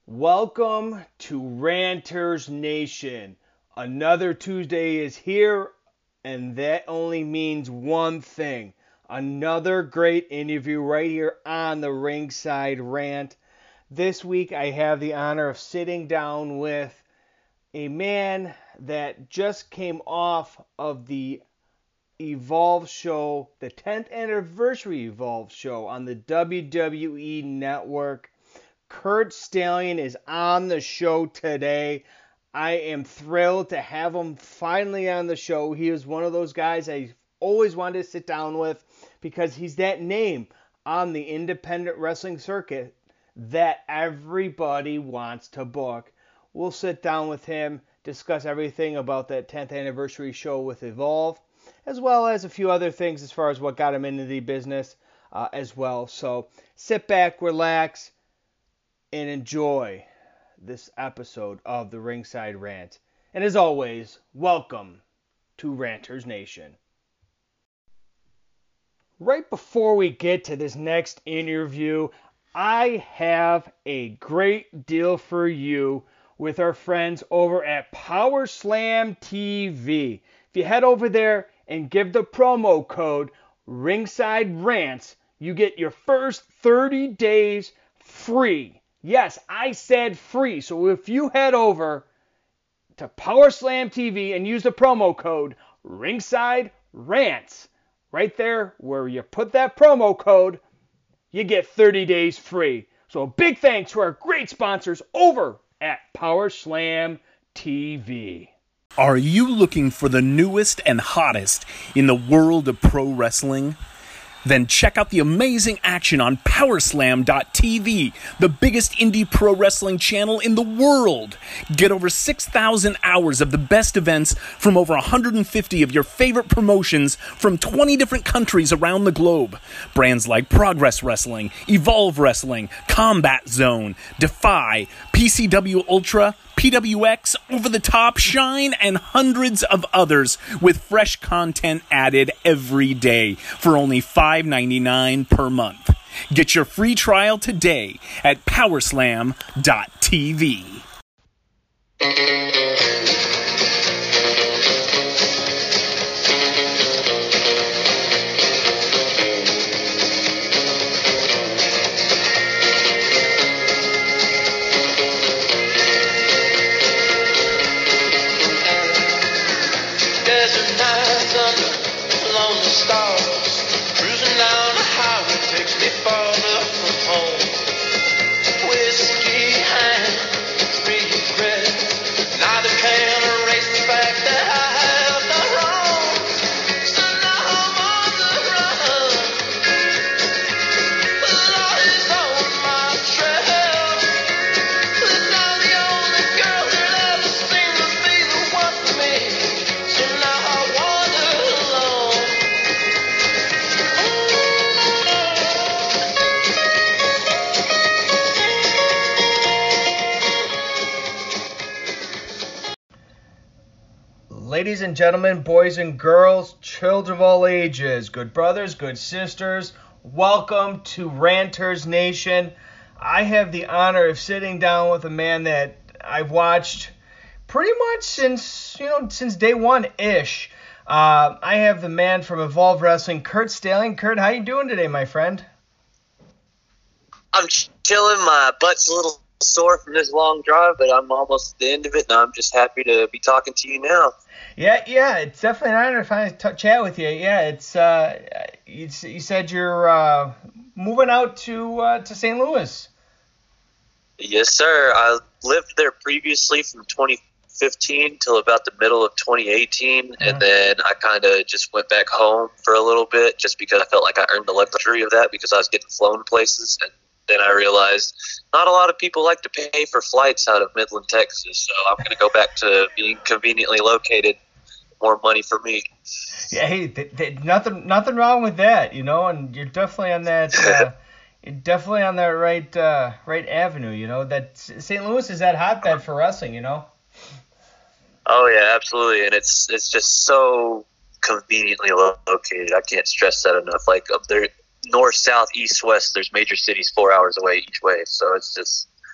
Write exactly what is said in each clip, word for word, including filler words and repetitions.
Welcome to Ranters Nation. Another Tuesday is here, and that only means one thing. Another great interview right here on the Ringside Rant. This week I have the honor of sitting down with a man that just came off of the Evolve show, the tenth anniversary Evolve show on the W W E Network. Curt Stallion is on the show today. I am thrilled to have him finally on the show. He is one of those guys I always wanted to sit down with because he's that name on the independent wrestling circuit that everybody wants to book. We'll sit down with him, discuss everything about that tenth anniversary show with Evolve, as well as a few other things as far as what got him into the business uh, as well. So sit back, relax, and enjoy this episode of the Ringside Rant. And as always, welcome to Ranters Nation. Right before we get to this next interview, I have a great deal for you with our friends over at Power Slam T V. If you head over there and give the promo code Ringside Rants, you get your first thirty days free. Yes, I said free. So if you head over to Power Slam T V and use the promo code Ringside Rants, right there where you put that promo code, you get thirty days free. So a big thanks to our great sponsors over at Power Slam T V. Are you looking for the newest and hottest in the world of pro wrestling? Then check out the amazing action on Powerslam dot T V, the biggest indie pro wrestling channel in the world. Get over six thousand hours of the best events from over one hundred fifty of your favorite promotions from twenty different countries around the globe. Brands like Progress Wrestling, Evolve Wrestling, Combat Zone, Defy, P C W Ultra, P W X, Over the Top, Shine, and hundreds of others with fresh content added every day for only five ninety-nine per month. Get your free trial today at Powerslam dot T V. Ladies and gentlemen, boys and girls, children of all ages, good brothers, good sisters, welcome to Ranters Nation. I have the honor of sitting down with a man that I've watched pretty much since, you know, since day one-ish. Uh, I have the man from Evolve Wrestling, Curt Stallion. Curt, how you doing today, my friend? I'm chilling. My butt's a little sore from this long drive, but I'm almost at the end of it, and I'm just happy to be talking to you now. Yeah, yeah, it's definitely an honor to finally t- chat with you. Yeah, it's uh, you, you said you're uh, moving out to uh, to Saint Louis. Yes, sir. I lived there previously from twenty fifteen till about the middle of twenty eighteen, mm-hmm. and then I kind of just went back home for a little bit, just because I felt like I earned the luxury of that because I was getting flown places, and then I realized not a lot of people like to pay for flights out of Midland, Texas, so I'm going to go back to being conveniently located. More money for me. Yeah, hey, th- th- nothing, nothing wrong with that, you know. And you're definitely on that, uh, you're definitely on that right, uh, right avenue, you know. That Saint Louis is that hotbed for wrestling, you know. Oh yeah, absolutely, and it's it's just so conveniently located. I can't stress that enough. Like up there, north, south, east, west, there's major cities four hours away each way. So it's just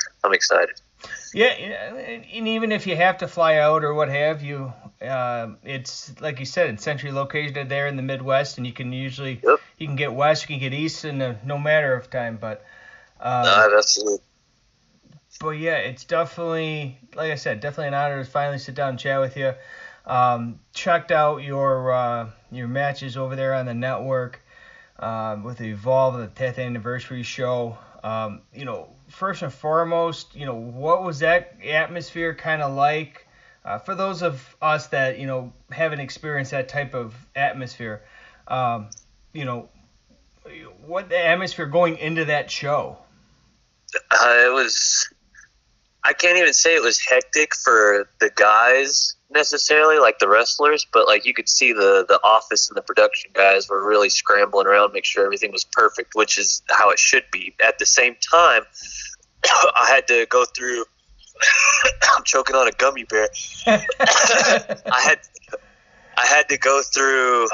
I'm excited. Yeah, and even if you have to fly out or what have you, uh, it's like you said, it's centrally located there in the Midwest, and you can usually Yep. you can get west, you can get east in a, no matter of time. But um, Uh, absolutely. but yeah, it's definitely, like I said, definitely an honor to finally sit down and chat with you. Um, checked out your uh, your matches over there on the network um, with the Evolve, the tenth anniversary show. Um, you know, first and foremost, you know, what was that atmosphere kind of like uh, for those of us that, you know, haven't experienced that type of atmosphere? Um, you know, what the atmosphere going into that show? Uh, it was, I can't even say it was hectic for the guys necessarily, like the wrestlers, but like you could see the, the office and the production guys were really scrambling around, make sure everything was perfect, which is how it should be. At the same time, I had to go through, I'm choking on a gummy bear. I had, I had to go through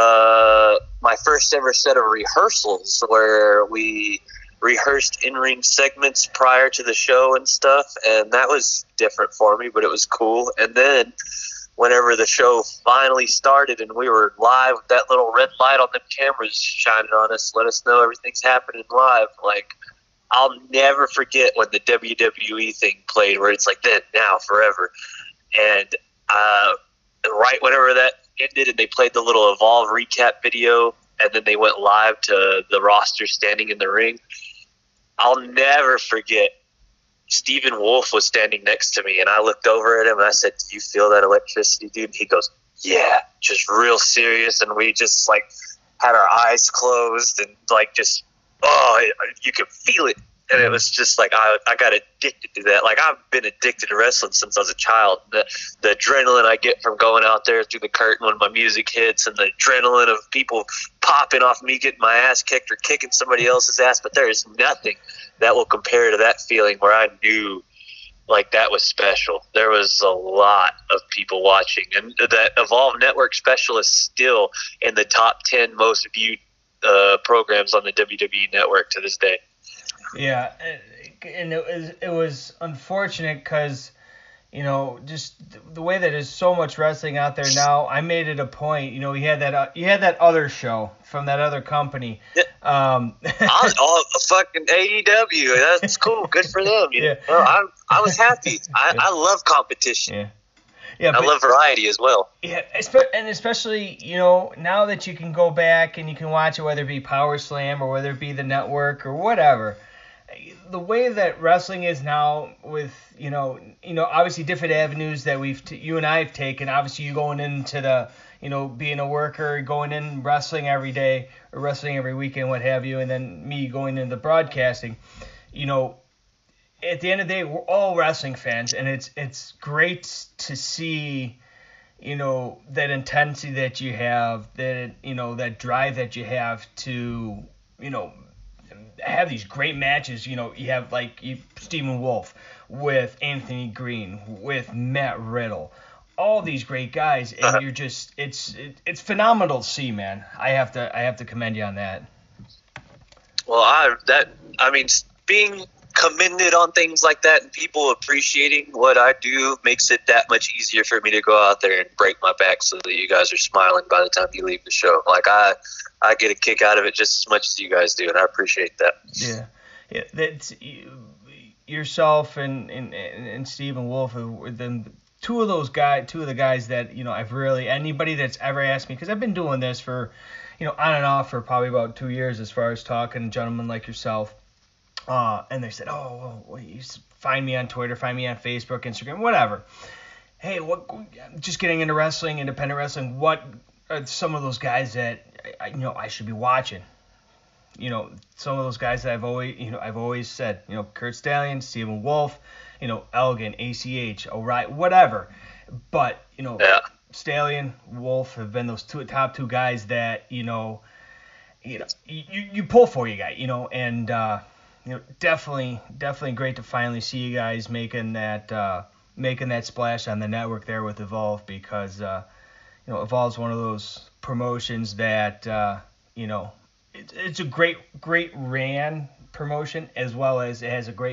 uh, my first ever set of rehearsals where we rehearsed in-ring segments prior to the show and stuff, and that was different for me, but it was cool. And then whenever the show finally started and we were live with that little red light on them cameras shining on us, let us know everything's happening live, like, I'll never forget when the W W E thing played where it's like then, now, forever. And uh, right whenever that ended and they played the little Evolve recap video and then they went live to the roster standing in the ring, I'll never forget Stephen Wolf was standing next to me, and I looked over at him and I said, "Do you feel that electricity, dude?" And he goes, "Yeah," just real serious, and we just like had our eyes closed and like just, oh, you could feel it. And it was just like, I, I got addicted to that. Like, I've been addicted to wrestling since I was a child. The, the adrenaline I get from going out there through the curtain when my music hits, and the adrenaline of people popping off me getting my ass kicked or kicking somebody else's ass. But there is nothing that will compare to that feeling where I knew, like, that was special. There was a lot of people watching. And that Evolve Network special is still in the top ten most viewed uh, programs on the W W E Network to this day. Yeah, and it was it was unfortunate because, you know, just the way that there's so much wrestling out there now. I made it a point, you know, you had that uh, you had that other show from that other company. Yeah. Um, I was all fucking A E W. That's cool. Good for them. You Yeah. know, I I was happy. I, Yeah. I love competition. yeah, yeah, I but, love variety as well. yeah, espe- and especially, you know, now that you can go back and you can watch it, whether it be Power Slam or whether it be the network or whatever. The way that wrestling is now, with, you know, you know, obviously different avenues that we've, t- you and I have taken. Obviously, you going into the, you know, being a worker, going in wrestling every day or wrestling every weekend, what have you, and then me going into broadcasting. You know, at the end of the day, we're all wrestling fans, and it's it's great to see, you know, that intensity that you have, that, you know, that drive that you have to, you know, have these great matches. You know, you have like you, Stephen Wolf with Anthony Green, with Matt Riddle, all these great guys, and Uh-huh. you're just it's it, it's phenomenal to see, man. I have to I have to commend you on that. Well, I that I mean, being commended on things like that and people appreciating what I do makes it that much easier for me to go out there and break my back so that you guys are smiling by the time you leave the show. Like I, I get a kick out of it just as much as you guys do, and I appreciate that. Yeah, yeah. That's you, yourself and and and Stephen Wolf are then two of those guys, two of the guys that, you know, I've really, anybody that's ever asked me, because I've been doing this for, you know, on and off for probably about two years as far as talking to gentlemen like yourself. Uh, and they said, oh, well, you find me on Twitter, find me on Facebook, Instagram, whatever. Hey, what? Just getting into wrestling, independent wrestling. What are some of those guys that I, you know I should be watching? You know, some of those guys that I've always, you know, I've always said, you know, Kurt Stallion, Stephen Wolf, you know, Elgin, A C H, O'Reilly, whatever. But, you know, Yeah. Stallion, Wolf have been those two top two guys that, you know, you know, you, you pull for you guys, you know, and uh, you know, definitely, definitely great to finally see you guys making that, uh, making that splash on the network there with Evolve, because, uh, you know, Evolve's one of those promotions that, uh, you know, it, it's a great, great ran promotion, as well as it has a great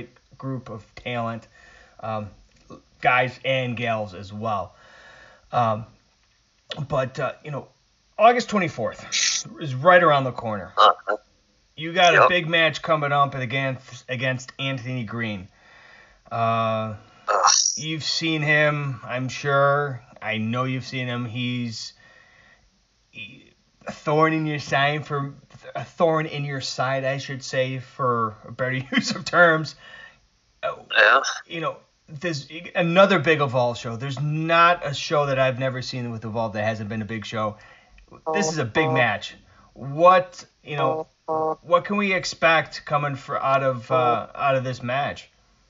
group of talent, um, guys and gals as well. Um, but, uh, you know, August twenty-fourth is right around the corner. Uh-huh. You got Yep. a big match coming up against, against Anthony Green. Uh, Ugh. you've seen him, I'm sure. I know you've seen him. He's he, a thorn in your side for a thorn in your side, I should say, for a better use of terms. Yeah. You know, there's another big Evolve show. There's not a show that I've never seen with Evolve that hasn't been a big show. This is a big match. What you know? What can we expect coming for out of uh, out of this match?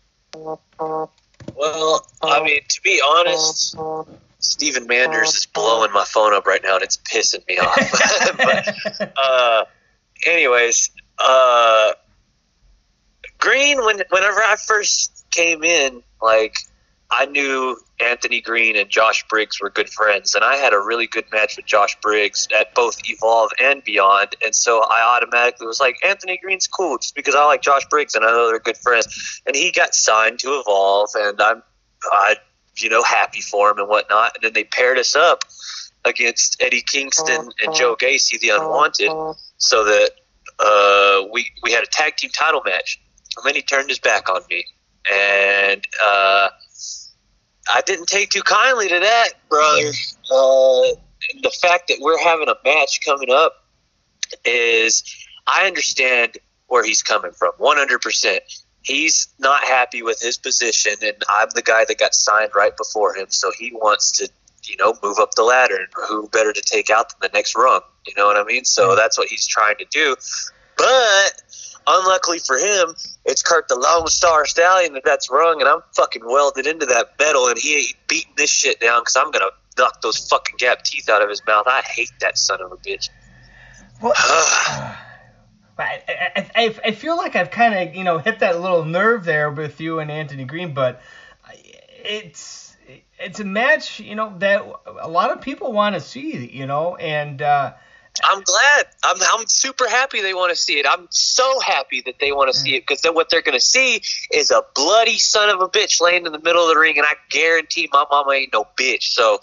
Well, I mean, to be honest, Steven Manders is blowing my phone up right now, and it's pissing me off. but, uh, anyways, uh, Green, when whenever I first came in, like, I knew Anthony Green and Josh Briggs were good friends, and I had a really good match with Josh Briggs at both Evolve and Beyond, and so I automatically was like, Anthony Green's cool just because I like Josh Briggs and I know they're good friends. And he got signed to Evolve, and I'm, I, you know, happy for him and whatnot. And then they paired us up against Eddie Kingston and Joe Gacy, the Unwanted, so that uh, we we had a tag team title match. And then he turned his back on me, and uh, I didn't take too kindly to that, brother. Uh, the fact that we're having a match coming up is, I understand where he's coming from, one hundred percent. He's not happy with his position, and I'm the guy that got signed right before him, so he wants to, you know, move up the ladder, and who better to take out than the next rung, you know what I mean? So that's what he's trying to do. But unluckily for him, it's Kurt the Lone Star Stallion that that's rung, and I'm fucking welded into that metal, and he ain't beating this shit down because I'm going to knock those fucking gap teeth out of his mouth. I hate that son of a bitch. Well, uh, I, I, I, I feel like I've kind of, you know, hit that little nerve there with you and Anthony Green, but it's it's a match, you know, that a lot of people want to see, you know, and uh, I'm glad. I'm I'm super happy they want to see it. I'm so happy that they want to see it, because then what they're going to see is a bloody son of a bitch laying in the middle of the ring, and I guarantee my mama ain't no bitch. So,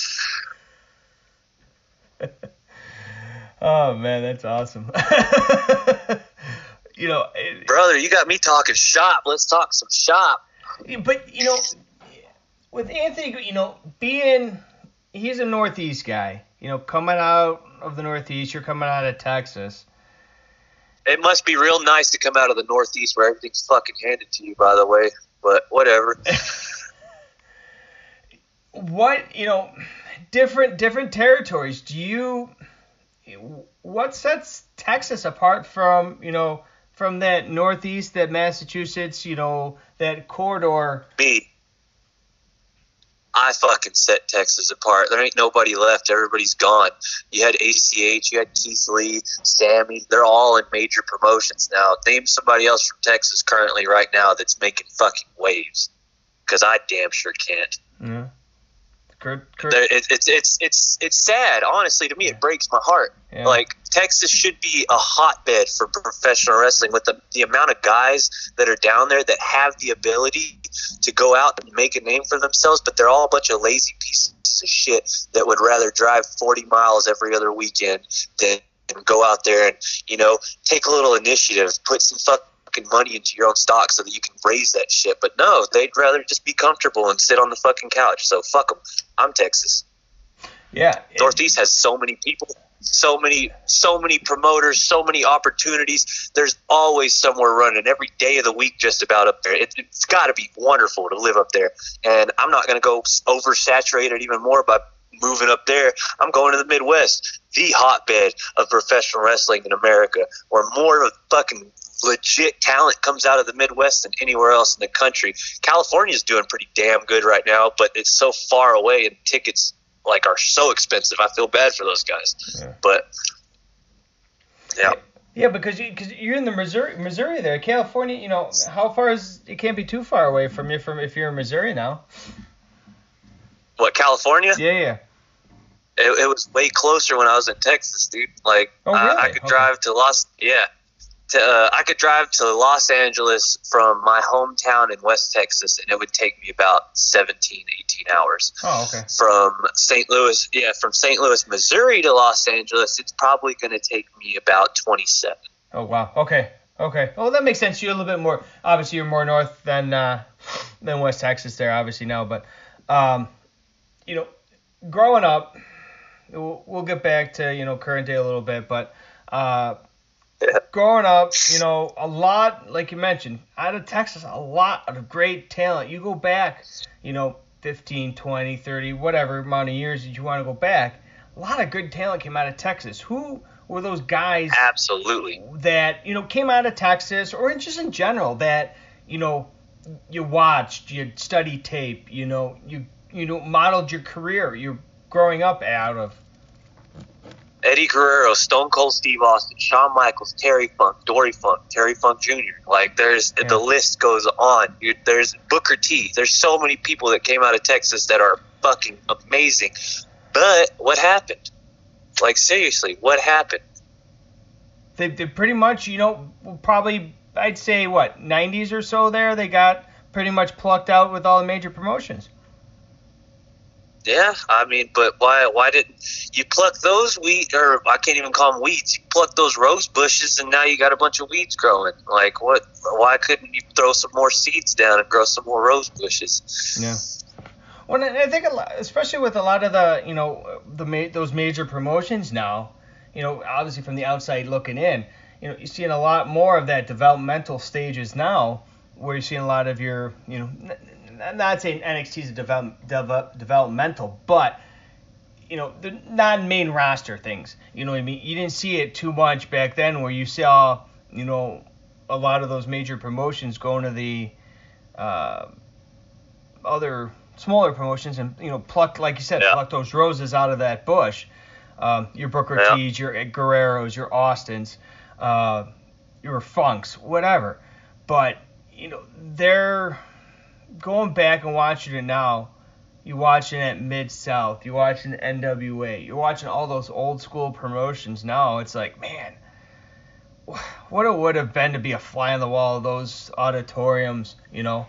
oh man, that's awesome. You know, brother, you got me talking shop. Let's talk some shop. But you know, with Anthony, you know, being he's a Northeast guy. You know, coming out of the Northeast, you're coming out of Texas. It must be real nice to come out of the Northeast where everything's fucking handed to you, by the way. But whatever. What, you know, different different territories. Do you, what sets Texas apart from, you know, from that Northeast, that Massachusetts, you know, that corridor? Me. I fucking set Texas apart. There ain't nobody left. Everybody's gone. You had A C H, you had Keith Lee, Sammy. They're all in major promotions now. Name somebody else from Texas currently right now that's making fucking waves, because I damn sure can't. Yeah. Kurt, Kurt. It, it's it's it's it's sad. Honestly, to me, it breaks my heart. Yeah. Like, Texas should be a hotbed for professional wrestling, with the the amount of guys that are down there that have the ability to go out and make a name for themselves, but they're all a bunch of lazy pieces of shit that would rather drive forty miles every other weekend than go out there and, you know, take a little initiative, put some fucking money into your own stock so that you can raise that shit. But no, they'd rather just be comfortable and sit on the fucking couch. So fuck them. I'm Texas. Yeah. Northeast has so many people, so many, so many promoters, so many opportunities. There's always somewhere running every day of the week, just about up there. It, it's got to be wonderful to live up there. And I'm not going to go oversaturate it even more by moving up there. I'm going to the Midwest, the hotbed of professional wrestling in America, where more of fucking legit talent comes out of the Midwest than anywhere else in the country. California's doing pretty damn good right now, but it's so far away, and tickets like are so expensive. I feel bad for those guys. Yeah. But yeah. Yeah, because you, cause you're in the Missouri, Missouri there. California, you know, how far is it? Can't be too far away from you from if you're in Missouri now. What, California? Yeah, yeah. It, it was way closer when I was in Texas, dude. Like, oh, really? I, I could okay. drive to Los. Yeah. to, uh, I could drive to Los Angeles from my hometown in West Texas, and it would take me about seventeen, eighteen hours. Oh, okay. From Saint Louis, yeah, from Saint Louis, Missouri to Los Angeles, it's probably going to take me about twenty-seven. Oh, wow. Okay. Okay. Well, that makes sense. You're a little bit more, obviously you're more north than uh, than West Texas there, obviously now. But, um, you know, growing up, we'll, we'll get back to, you know, current day a little bit, but uh, Yeah. growing up, you know, a lot, like you mentioned, out of Texas, a lot of great talent. You go back, you know, fifteen, twenty, thirty, whatever amount of years that you want to go back, a lot of good talent came out of Texas. Who were those guys Absolutely. that, you know, came out of Texas, or just in general, that, you know, you watched, you studied tape, you know, you, you know, modeled your career, you're growing up out of? Eddie Guerrero, Stone Cold Steve Austin, Shawn Michaels, Terry Funk, Dory Funk, Terry Funk Junior Like, there's Yeah. the list goes on. You, there's Booker T. There's so many people that came out of Texas that are fucking amazing. But what happened? Like, seriously, what happened? They, they pretty much, you know, probably, I'd say, what, nineties or so there, they got pretty much plucked out with all the major promotions. Yeah, I mean, but why? Why didn't you pluck those weed? Or I can't even call them weeds. You pluck those rose bushes, and now you got a bunch of weeds growing. Like, what? Why couldn't you throw some more seeds down and grow some more rose bushes? Yeah. Well, and I think, a lot, especially with a lot of the, you know, the ma- those major promotions now, you know, obviously from the outside looking in, you know, you're seeing a lot more of that developmental stages now, where you're seeing a lot of your, you know, n- not saying N X T is a develop, develop, developmental, but, you know, the non-main roster things. You know what I mean? You didn't see it too much back then, where you saw, you know, a lot of those major promotions going to the uh, other smaller promotions and, you know, pluck, like you said, Yeah. pluck those roses out of that bush. Um, your Booker Yeah. T's, your Guerreros, your Austins, uh, your Funks, whatever. But, you know, they're going back and watching it now. You're watching it Mid-South. You're watching N W A. You're watching all those old school promotions now. It's like, man, what it would have been to be a fly on the wall of those auditoriums, you know?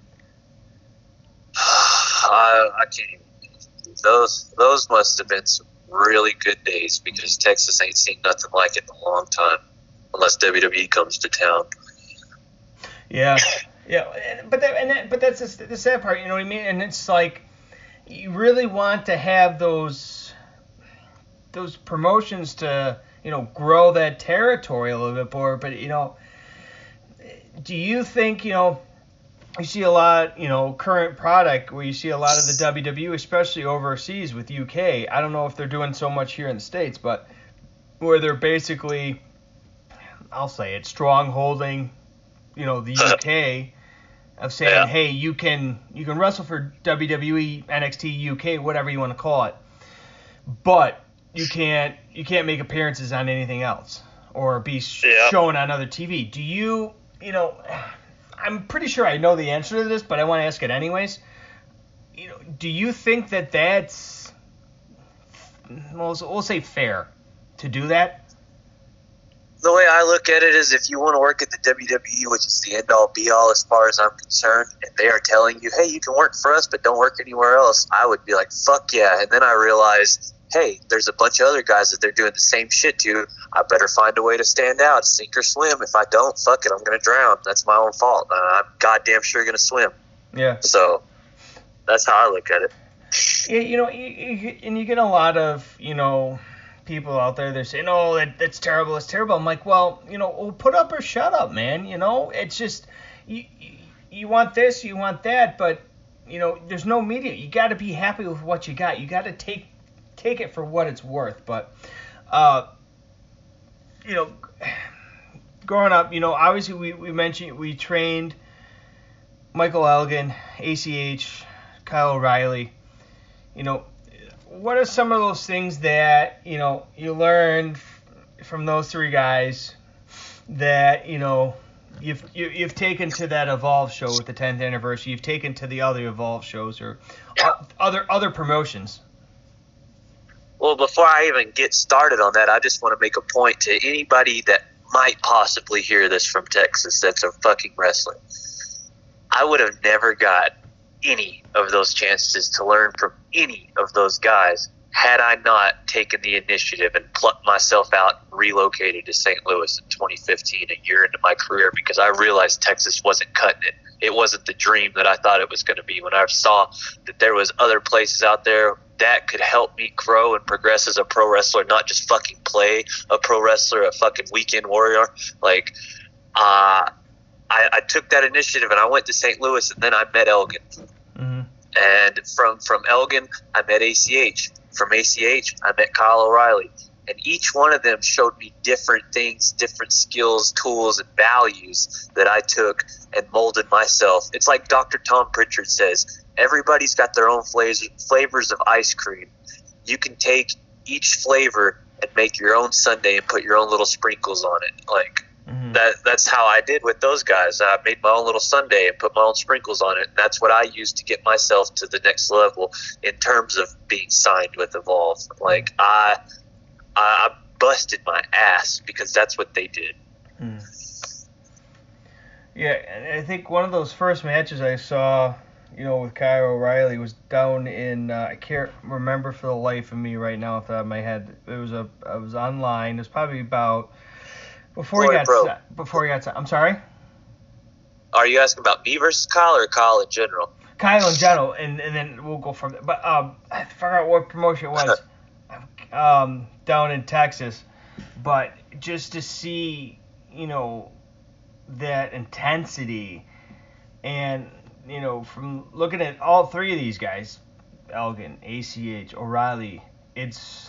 I, I can't even. Those those must have been some really good days, because Texas ain't seen nothing like it in a long time, unless W W E comes to town. Yeah, yeah, and- but that, and that, but that's the, the sad part, you know what I mean? And it's like, you really want to have those those promotions to, you know, grow that territory a little bit more. But, you know, do you think, you know, you see a lot, you know, current product where you see a lot of the W W E, especially overseas with U K. I don't know if they're doing so much here in the States, but where they're basically, I'll say it, strong holding, you know, the U K, of saying, Yeah. hey, you can you can wrestle for W W E, N X T, U K, whatever you want to call it, but you can't you can't make appearances on anything else or be sh- Yeah. shown on other T V. Do you, you know, I'm pretty sure I know the answer to this, but I want to ask it anyways. You know, do you think that that's, well, we'll say fair to do that? The way I look at it is, if you want to work at the W W E, which is the end-all be-all as far as I'm concerned, and they are telling you, hey, you can work for us, but don't work anywhere else, I would be like, fuck yeah. And then I realized, hey, there's a bunch of other guys that they're doing the same shit to. I better find a way to stand out, sink or swim. If I don't, fuck it, I'm going to drown. That's my own fault. Uh, I'm goddamn sure going to swim. Yeah. So that's how I look at it. Yeah, you know, you, you, and you get a lot of, you know, people out there, they're saying, oh, that, that's terrible, it's terrible. I'm like, well, you know, well, put up or shut up, man. You know, it's just, you, you, you want this, you want that, but, you know, there's no media. You got to be happy with what you got. You got to take take it for what it's worth. But, uh, you know, growing up, you know, obviously we, we mentioned we trained Michael Elgin, A C H, Kyle O'Reilly. You know, what are some of those things that, you know, you learned f- from those three guys that, you know, you've you, you've taken to that Evolve show with the tenth anniversary, you've taken to the other Evolve shows or o- other other promotions? Well, before I even get started on that, I just want to make a point to anybody that might possibly hear this from Texas that's a fucking wrestler. I would have never got any of those chances to learn from any of those guys had I not taken the initiative and plucked myself out and relocated to Saint Louis in twenty fifteen, a year into my career, because I realized Texas wasn't cutting it. It wasn't the dream that I thought it was going to be. When I saw that there was other places out there that could help me grow and progress as a pro wrestler, not just fucking play a pro wrestler, a fucking weekend warrior, like, uh, I, I took that initiative and I went to Saint Louis, and then I met Elgin. Mm-hmm. And from, from Elgin, I met A C H. From A C H, I met Kyle O'Reilly. And each one of them showed me different things, different skills, tools, and values that I took and molded myself. It's like Doctor Tom Pritchard says, everybody's got their own flavors, flavors of ice cream. You can take each flavor and make your own sundae and put your own little sprinkles on it. Like, mm-hmm. that that's how I did with those guys. I made my own little sundae and put my own sprinkles on it. And that's what I used to get myself to the next level in terms of being signed with Evolve. Like, I... I busted my ass because that's what they did. Hmm. Yeah, and I think one of those first matches I saw, you know, with Kyle O'Reilly was down in, uh, I can't remember for the life of me right now off the top of my head. It was a, it was online. It was probably about before he got set, before he got set. I'm sorry? Are you asking about me versus Kyle or Kyle in general? Kyle in general, and, and then we'll go from there. But um, I forgot what promotion it was. um, down in Texas, but just to see, you know, that intensity, and, you know, from looking at all three of these guys, Elgin, A C H, O'Reilly, it's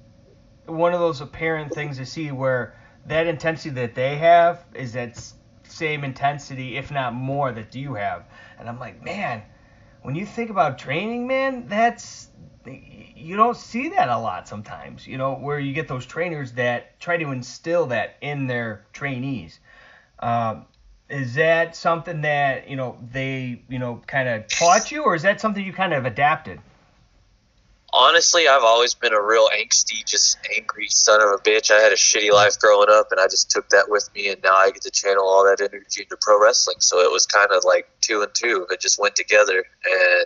one of those apparent things to see where that intensity that they have is that same intensity, if not more, that you have. And I'm like, man, when you think about training, man, that's, you don't see that a lot sometimes, you know, where you get those trainers that try to instill that in their trainees. Um, is that something that, you know, they, you know, kind of taught you, or is that something you kind of adapted? Honestly, I've always been a real angsty, just angry son of a bitch. I had a shitty life growing up, and I just took that with me, and now I get to channel all that energy into pro wrestling. So it was kind of like two and two. It just went together. And,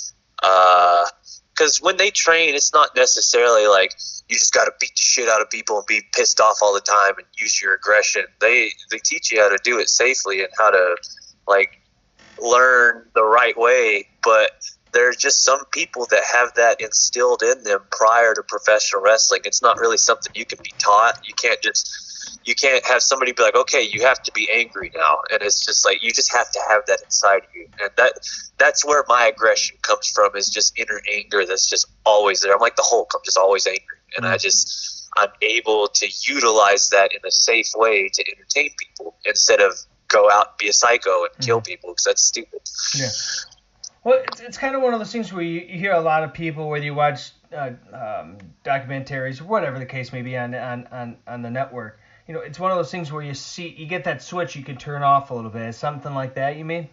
uh, because when they train, it's not necessarily like you just got to beat the shit out of people and be pissed off all the time and use your aggression. They they teach you how to do it safely and how to, like, learn the right way. But there's just some people that have that instilled in them prior to professional wrestling. It's not really something you can be taught. You can't just you can't have somebody be like, okay, you have to be angry now. And it's just like, you just have to have that inside of you. And that that's where my aggression comes from, is just inner anger that's just always there. I'm like the Hulk. I'm just always angry. And I just, I'm able to utilize that in a safe way to entertain people instead of go out and be a psycho and kill people, because that's stupid. Yeah. Well, it's, it's kind of one of those things where you, you hear a lot of people, whether you watch uh, um, documentaries or whatever the case may be on, on, on, on the network, you know, it's one of those things where you see, you get that switch you can turn off a little bit. Is something like that, you mean?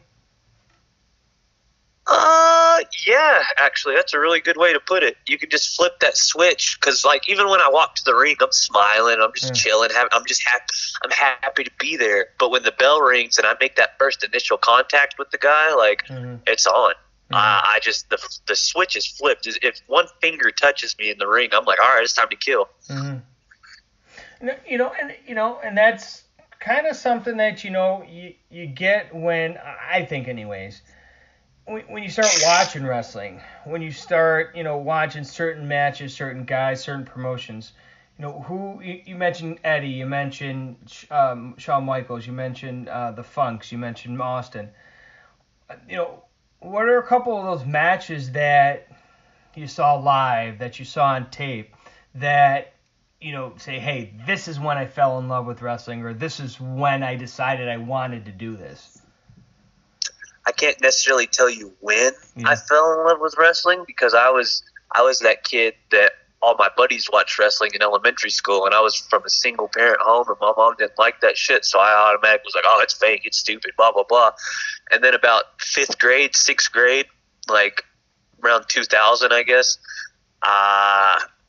Uh, yeah, actually, that's a really good way to put it. You can just flip that switch, because, like, even when I walk to the ring, I'm smiling, I'm just yeah. chilling, I'm just happy, I'm happy to be there. But when the bell rings and I make that first initial contact with the guy, like, mm-hmm. it's on. Mm-hmm. Uh, I just, the the switch is flipped. If one finger touches me in the ring, I'm like, all right, it's time to kill. Mm-hmm. You know, and you know, and that's kind of something that, you know, you you get when, I think anyways, when, when you start watching wrestling, when you start, you know, watching certain matches, certain guys, certain promotions, you know, who, you, you mentioned Eddie, you mentioned um, Shawn Michaels, you mentioned uh, the Funks, you mentioned Austin. You know, what are a couple of those matches that you saw live, that you saw on tape, that, you know, say, hey, this is when I fell in love with wrestling, or this is when I decided I wanted to do this? I can't necessarily tell you when yeah. I fell in love with wrestling, because I was I was that kid that all my buddies watched wrestling in elementary school, and I was from a single parent home, and my mom didn't like that shit, so I automatically was like, oh, it's fake, it's stupid, blah, blah, blah. And then about fifth grade, sixth grade, like around two thousand, I guess, uh,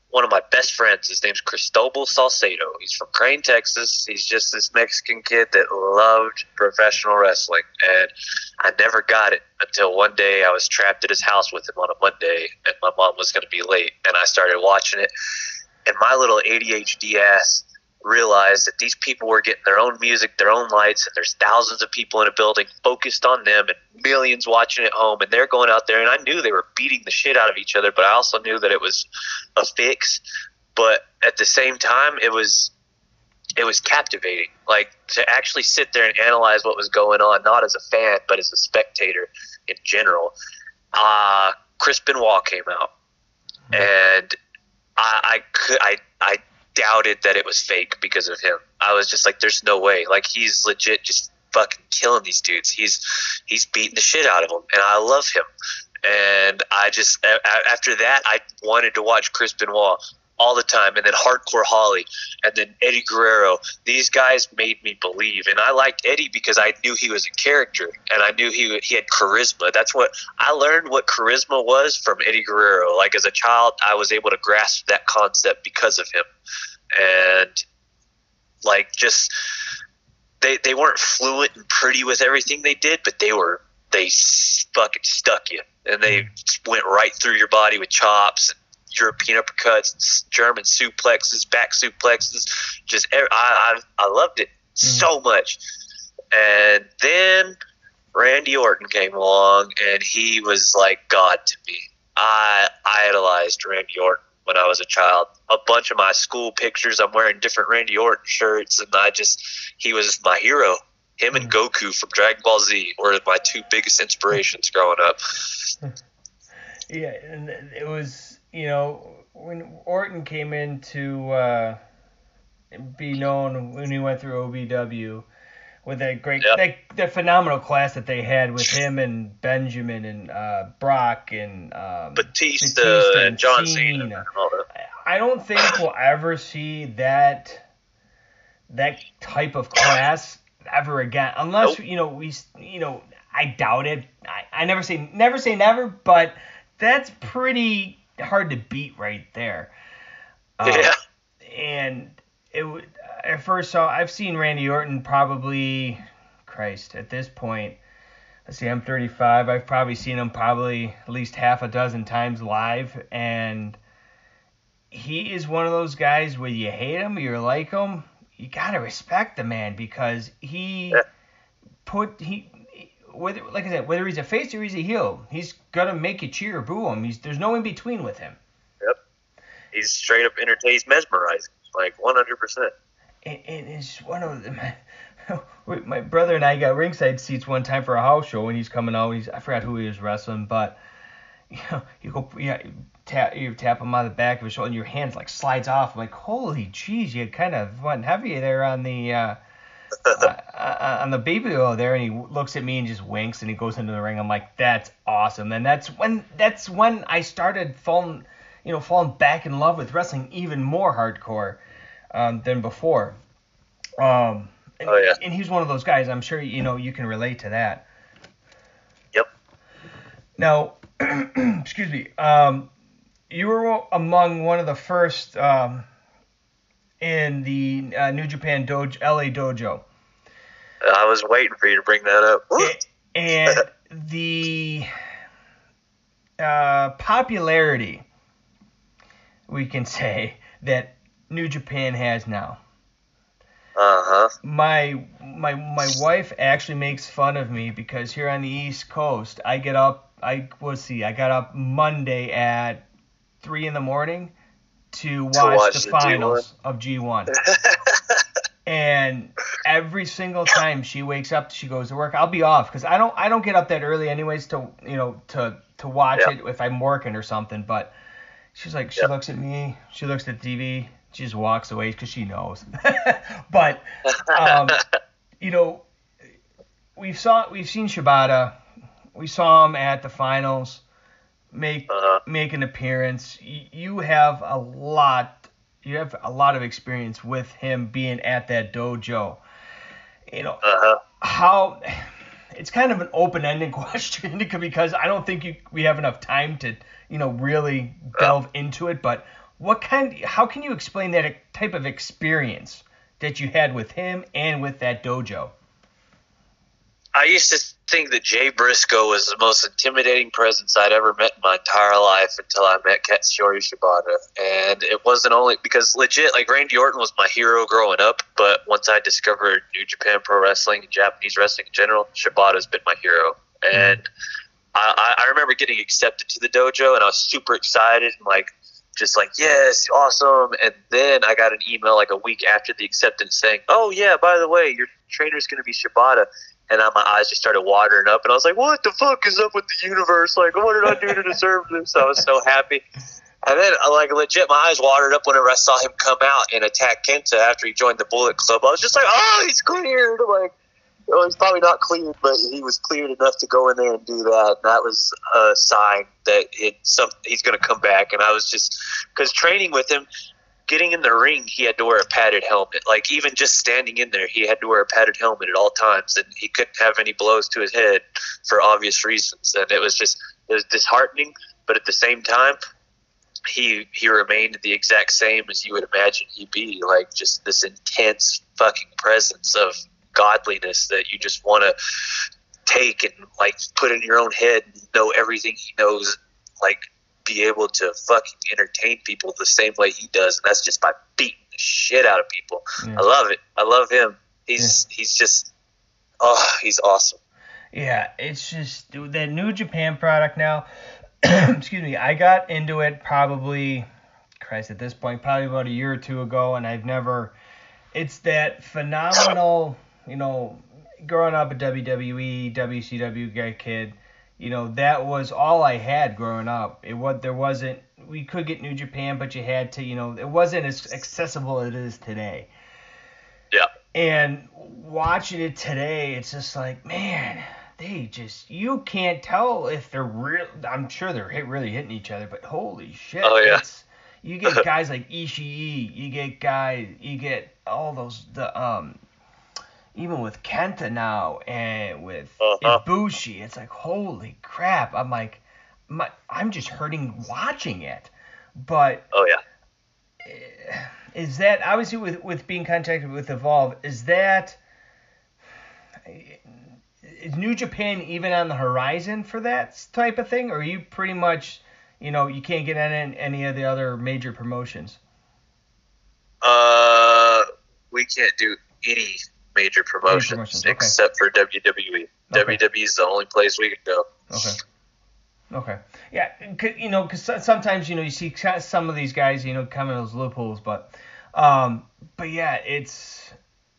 one of my best friends. His name's Cristobal Salcedo. He's from Crane, Texas. He's just this Mexican kid that loved professional wrestling. And I never got it until one day I was trapped at his house with him on a Monday, and my mom was going to be late. And I started watching it. And my little A D H D ass realized that these people were getting their own music, their own lights, and there's thousands of people in a building focused on them and millions watching at home, and they're going out there, and I knew they were beating the shit out of each other, but I also knew that it was a fix. But at the same time, it was it was captivating, like to actually sit there and analyze what was going on, not as a fan, but as a spectator in general. Uh, Chris Benoit came out, and I, I could I I doubted that it was fake because of him. I was just like, there's no way. Like, he's legit just fucking killing these dudes. He's he's beating the shit out of them, and I love him. And I just a- after that, I wanted to watch Chris Benoit all the time, and then Hardcore Holly, and then Eddie Guerrero. These guys made me believe, and I liked Eddie because I knew he was a character, and I knew he he had charisma. That's what I learned what charisma was from Eddie Guerrero. Like, as a child, I was able to grasp that concept because of him, and like just they they weren't fluent and pretty with everything they did, but they were they fucking stuck you, and they went right through your body with chops. And European uppercuts, German suplexes, back suplexes, just I I, I loved it so much. And then Randy Orton came along, and he was like God to me. I idolized Randy Orton when I was a child. A bunch of my school pictures, I'm wearing different Randy Orton shirts, and I just he was my hero. Him and Goku from Dragon Ball Z were my two biggest inspirations growing up. Yeah, and it was. You know, when Orton came in to uh, be known when he went through O V W with that great, yep. that, that phenomenal class that they had with him and Benjamin and uh, Brock and um, Batista, Batista and, and John Cena. Cena. And all that. I don't think we'll ever see that that type of class ever again, unless nope. you know we, you know, I doubt it. I, I never say never say never, but that's pretty hard to beat right there. Um, yeah. And it would. I first saw. I've seen Randy Orton probably, Christ, at this point. Let's see. I'm thirty-five. I've probably seen him probably at least half a dozen times live, and he is one of those guys where you hate him or you like him, you gotta respect the man because he yeah. put he. Whether, like I said, whether he's a face or he's a heel, he's gonna make you cheer or boo him. He's there's no in between with him. Yep, he's straight up entertaining, he's mesmerizing, like one hundred percent. And it's one of the my, my brother and I got ringside seats one time for a house show, and he's coming out. He's I forgot who he was wrestling, but you know you go yeah you tap you tap him on the back of his shoulder, and your hands like slides off. I'm like, holy jeez, you kind of went heavy there on the. Uh, uh, on the baby oil there, and he looks at me and just winks, and he goes into the ring. I'm like, that's awesome. And that's when that's when I started falling, you know, falling back in love with wrestling even more hardcore um, than before. Um, and, oh yeah. And he's one of those guys. I'm sure you know you can relate to that. Yep. Now, excuse me. Um, you were among one of the first. Um, in the uh, New Japan Dojo, L A Dojo. I was waiting for you to bring that up. And the uh, popularity, we can say, that New Japan has now. Uh-huh. My my my wife actually makes fun of me because here on the East Coast, I get up, I we'll see, I got up Monday at three in the morning to watch, to watch the, the finals G one. Of G one. And every single time she wakes up, she goes to work. I'll be off because I don't I don't get up that early anyways to you know to to watch yep. it if I'm working or something. But she's like she yep. looks at me, she looks at the T V, she just walks away because she knows. But um, you know we've saw we've seen Shibata, we saw him at the finals. Make uh-huh. make an appearance. You have a lot. You have a lot of experience with him being at that dojo. You know uh-huh. how it's kind of an open-ended question because I don't think you, we have enough time to you know really delve uh-huh. into it. But what kind? How can you explain that type of experience that you had with him and with that dojo? I used to think that Jay Briscoe was the most intimidating presence I'd ever met in my entire life until I met Katsuyori Shibata. And it wasn't only because legit, like Randy Orton was my hero growing up, but once I discovered New Japan Pro Wrestling and Japanese wrestling in general, Shibata's been my hero. And I, I remember getting accepted to the dojo, and I was super excited and like, just like, yes, awesome. And then I got an email like a week after the acceptance saying, oh yeah, by the way, your trainer's going to be Shibata. And my eyes just started watering up, and I was like, what the fuck is up with the universe? Like, what did I do to deserve this? I was so happy. And then, like, legit, my eyes watered up whenever I saw him come out and attack Kenta after he joined the Bullet Club. I was just like, oh, he's cleared. Like, well, he's probably not cleared, but he was cleared enough to go in there and do that. And that was a sign that it, some, he's going to come back. And I was just – because training with him – getting in the ring, he had to wear a padded helmet. Like, even just standing in there, he had to wear a padded helmet at all times, and he couldn't have any blows to his head for obvious reasons. And it was just, it was disheartening, but at the same time, he he remained the exact same as you would imagine he'd be. Like, just this intense fucking presence of godliness that you just want to take and, like, put in your own head and know everything he knows, like, be able to fucking entertain people the same way he does, and that's just by beating the shit out of people. Yeah. I love it. I love him. He's yeah. he's just oh, he's awesome. Yeah, it's just that New Japan product now. Excuse me. I got into it probably, Christ, at this point, probably about a year or two ago, and I've never. It's that phenomenal, you know, growing up a W W E, W C W guy kid. You know, that was all I had growing up. It was there wasn't we could get New Japan, but you had to, you know, it wasn't as accessible as it is today. Yeah. And watching it today, it's just like, man, they just you can't tell if they're real. I'm sure they're hit, really hitting each other, but holy shit! Oh yeah. It's, you get guys like Ishii, you get guys, you get all those the um. Even with Kenta now and with uh-huh. Ibushi, it's like, holy crap. I'm like, my, I'm just hurting watching it. But oh yeah, is that, obviously with, with being contacted with Evolve, is that, is New Japan even on the horizon for that type of thing? Or are you pretty much, you know, you can't get on any, any of the other major promotions? Uh, we can't do any major promotions, promotions. except Okay. for W W E. Okay. W W E is the only place we can go. Okay. Okay. Yeah, you know, because sometimes, you know, you see some of these guys, you know, come in those loopholes, but, um, but yeah, it's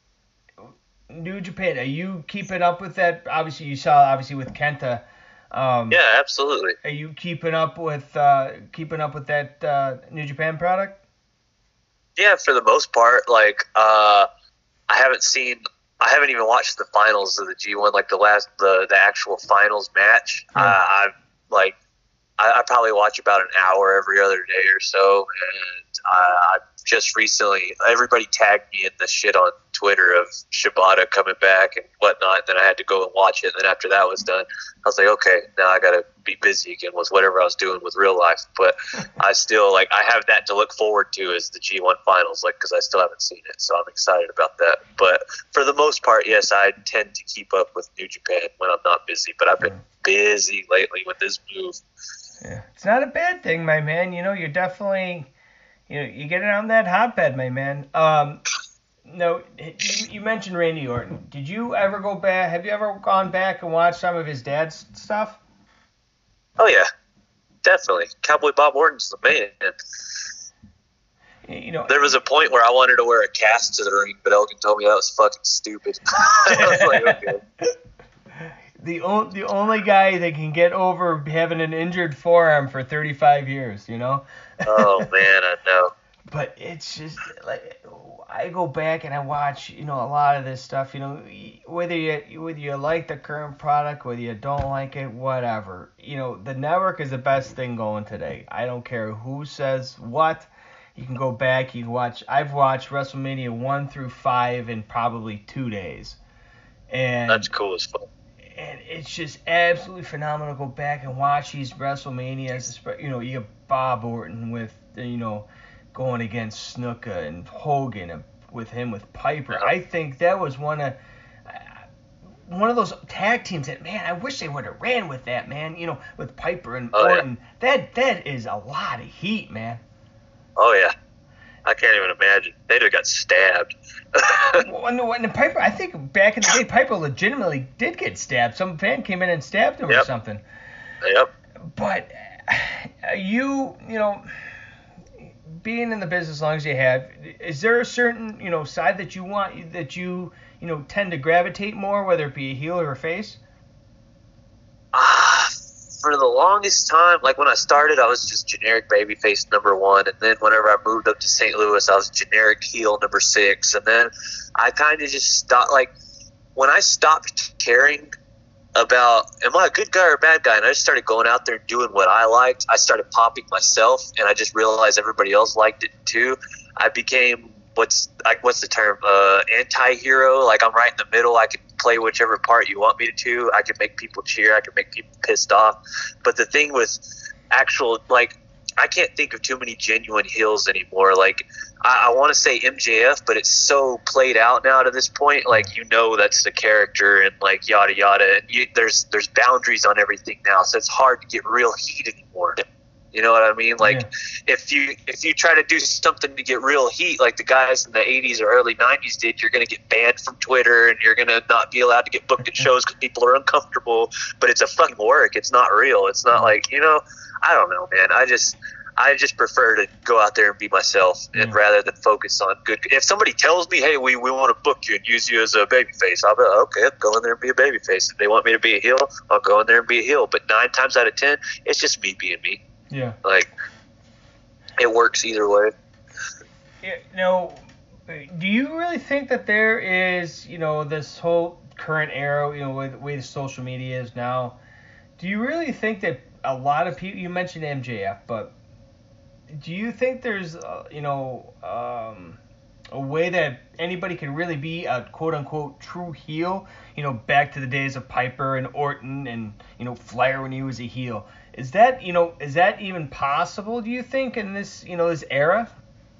New Japan. Are you keeping up with that? Obviously, you saw obviously with Kenta. Um, yeah, absolutely. Are you keeping up with uh, keeping up with that uh, New Japan product? Yeah, for the most part. Like, uh, I haven't seen, I haven't even watched the finals of the G one, like the last, the, the actual finals match. Yeah. Uh, I've, like, I, I probably watch about an hour every other day or so, and I, I just recently, everybody tagged me in the shit on Twitter of Shibata coming back and whatnot, then I had to go and watch it, and then after that was done, I was like, okay, now I gotta be busy again with whatever I was doing with real life, but I still, like, I have that to look forward to as the G one finals, like, because I still haven't seen it, so I'm excited about that, but for the most part, yes, I tend to keep up with New Japan when I'm not busy, but I've been busy lately with this move. Yeah, it's not a bad thing, my man, you know, you're definitely, you know, you get it on that hotbed, my man. Um, no, you, you mentioned Randy Orton. Did you ever go back? Have you ever gone back and watched some of his dad's stuff? Oh yeah, definitely. Cowboy Bob Orton's the man. You know, there was a point where I wanted to wear a cast to the ring, but Elgin told me that was fucking stupid. I was like, okay. The, o- the only guy that can get over having an injured forearm for thirty-five years, you know? Oh, man, I know. But it's just, like, I go back and I watch, you know, a lot of this stuff, you know, whether you, whether you like the current product, whether you don't like it, whatever. You know, the network is the best thing going today. I don't care who says what. You can go back, you can watch, I've watched WrestleMania one through five in probably two days. And that's cool as fuck. And it's just absolutely phenomenal. Go back and watch these WrestleManias. You know, you get Bob Orton with, you know, going against Snuka and Hogan and with him with Piper. I think that was one of one of those tag teams that, man, I wish they would have ran with that, man. You know, with Piper and oh, Orton. Yeah. That that is a lot of heat, man. Oh yeah, I can't even imagine. They'd have got stabbed. when, the, when the Piper, I think back in the day, Piper legitimately did get stabbed. Some fan came in and stabbed him yep. or something. Yep. But uh, you, you know, being in the business as long as you have, is there a certain, you know, side that you want, that you, you know, tend to gravitate more, whether it be a heel or a face? Ah, for the longest time, like when I started, I was just generic babyface number one, and then whenever I moved up to Saint Louis, I was generic heel number six, and then I kind of just stopped. Like when I stopped caring about am I a good guy or a bad guy, and I just started going out there and doing what I liked, I started popping myself, and I just realized everybody else liked it too. I became what's like what's the term uh anti-hero. Like I'm right in the middle. I can play whichever part you want me to. I can make people cheer, I can make people pissed off. But the thing with actual, like, I can't think of too many genuine heels anymore. Like I, I want to say M J F, but it's so played out now to this point. Like, you know, that's the character and like yada yada. And you, there's there's boundaries on everything now, so it's hard to get real heat anymore. You know what I mean? Like yeah. if you if you try to do something to get real heat, like the guys in the eighties or early nineties did, you're going to get banned from Twitter and you're going to not be allowed to get booked at shows because people are uncomfortable. But it's a fucking work. It's not real. It's not like, you know, I don't know, man. I just. I just prefer to go out there and be myself, and mm. rather than focus on good. If somebody tells me, "Hey, we, we want to book you and use you as a babyface," I'll be like, "Okay, I'll go in there and be a babyface." If they want me to be a heel, I'll go in there and be a heel. But nine times out of ten, it's just me being me. Yeah. Like it works either way. Yeah. No. Do you really think that there is, you know, this whole current era, you know, with the way the social media is now? Do you really think that a lot of people? You mentioned M J F, but do you think there's, uh, you know, um, a way that anybody can really be a quote-unquote true heel? You know, back to the days of Piper and Orton and, you know, Flair when he was a heel. Is that, you know, is that even possible, do you think, in this, you know, this era?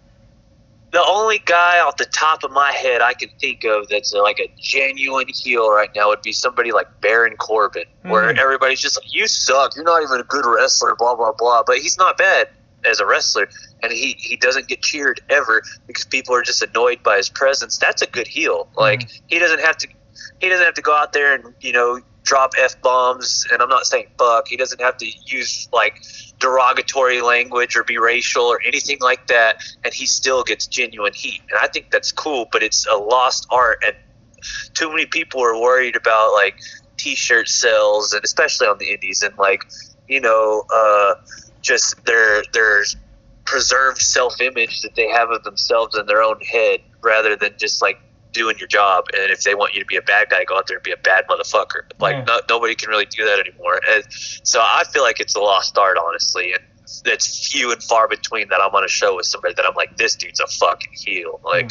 The only guy off the top of my head I can think of that's like a genuine heel right now would be somebody like Baron Corbin, mm. where everybody's just like, you suck, you're not even a good wrestler, blah, blah, blah. But he's not bad as a wrestler, and he, he doesn't get cheered ever because people are just annoyed by his presence. That's a good heel. Like mm. he doesn't have to he doesn't have to go out there and, you know, drop F-bombs, and I'm not saying fuck. He doesn't have to use like derogatory language or be racial or anything like that, and he still gets genuine heat. And I think that's cool, but it's a lost art, and too many people are worried about like t-shirt sales, and especially on the indies, and like, you know, uh just their their preserved self-image that they have of themselves in their own head, rather than just like doing your job. And if they want you to be a bad guy, go out there and be a bad motherfucker. Like yeah. no, nobody can really do that anymore. And so I feel like it's a lost art, honestly, and it's few and far between that I'm on a show with somebody that I'm like, this dude's a fucking heel. Like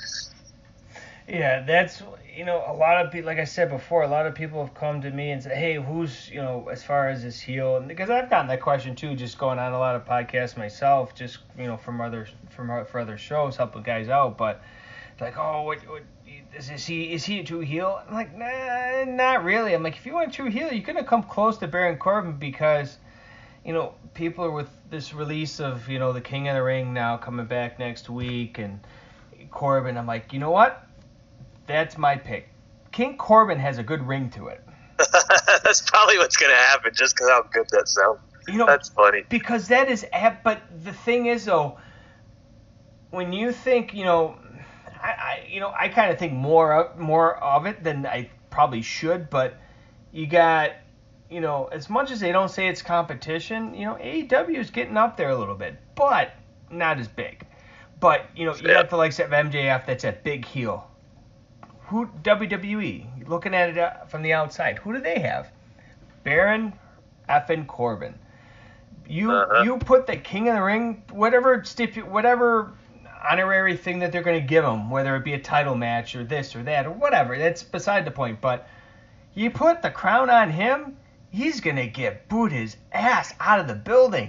yeah, that's, you know, a lot of people, like I said before, a lot of people have come to me and said, hey, who's, you know, as far as this heel? And because I've gotten that question too, just going on a lot of podcasts myself, just, you know, from other from for other shows, helping guys out. But like, oh, what, what is, is he? Is he a true heel? I'm like, nah, not really. I'm like, if you want a true heel, you're gonna come close to Baron Corbin, because, you know, people are with this release of, you know, the King of the Ring now coming back next week, and Corbin. I'm like, you know what? That's my pick. King Corbin has a good ring to it. That's probably what's going to happen, just because how good that sounds. You know, that's funny. Because that is, but the thing is, though, when you think, you know, I, I you know, I kind of think more of, more of it than I probably should, but you got, you know, as much as they don't say it's competition, you know, A E W is getting up there a little bit, but not as big. But, you know, you yeah. got the likes of M J F, that's a big heel. Who W W E, looking at it from the outside, who do they have? Baron effing Corbin. You uh-huh. you put the King of the Ring, whatever stipu- whatever honorary thing that they're going to give him, whether it be a title match or this or that or whatever, that's beside the point. But you put the crown on him, he's going to get booed his ass out of the building.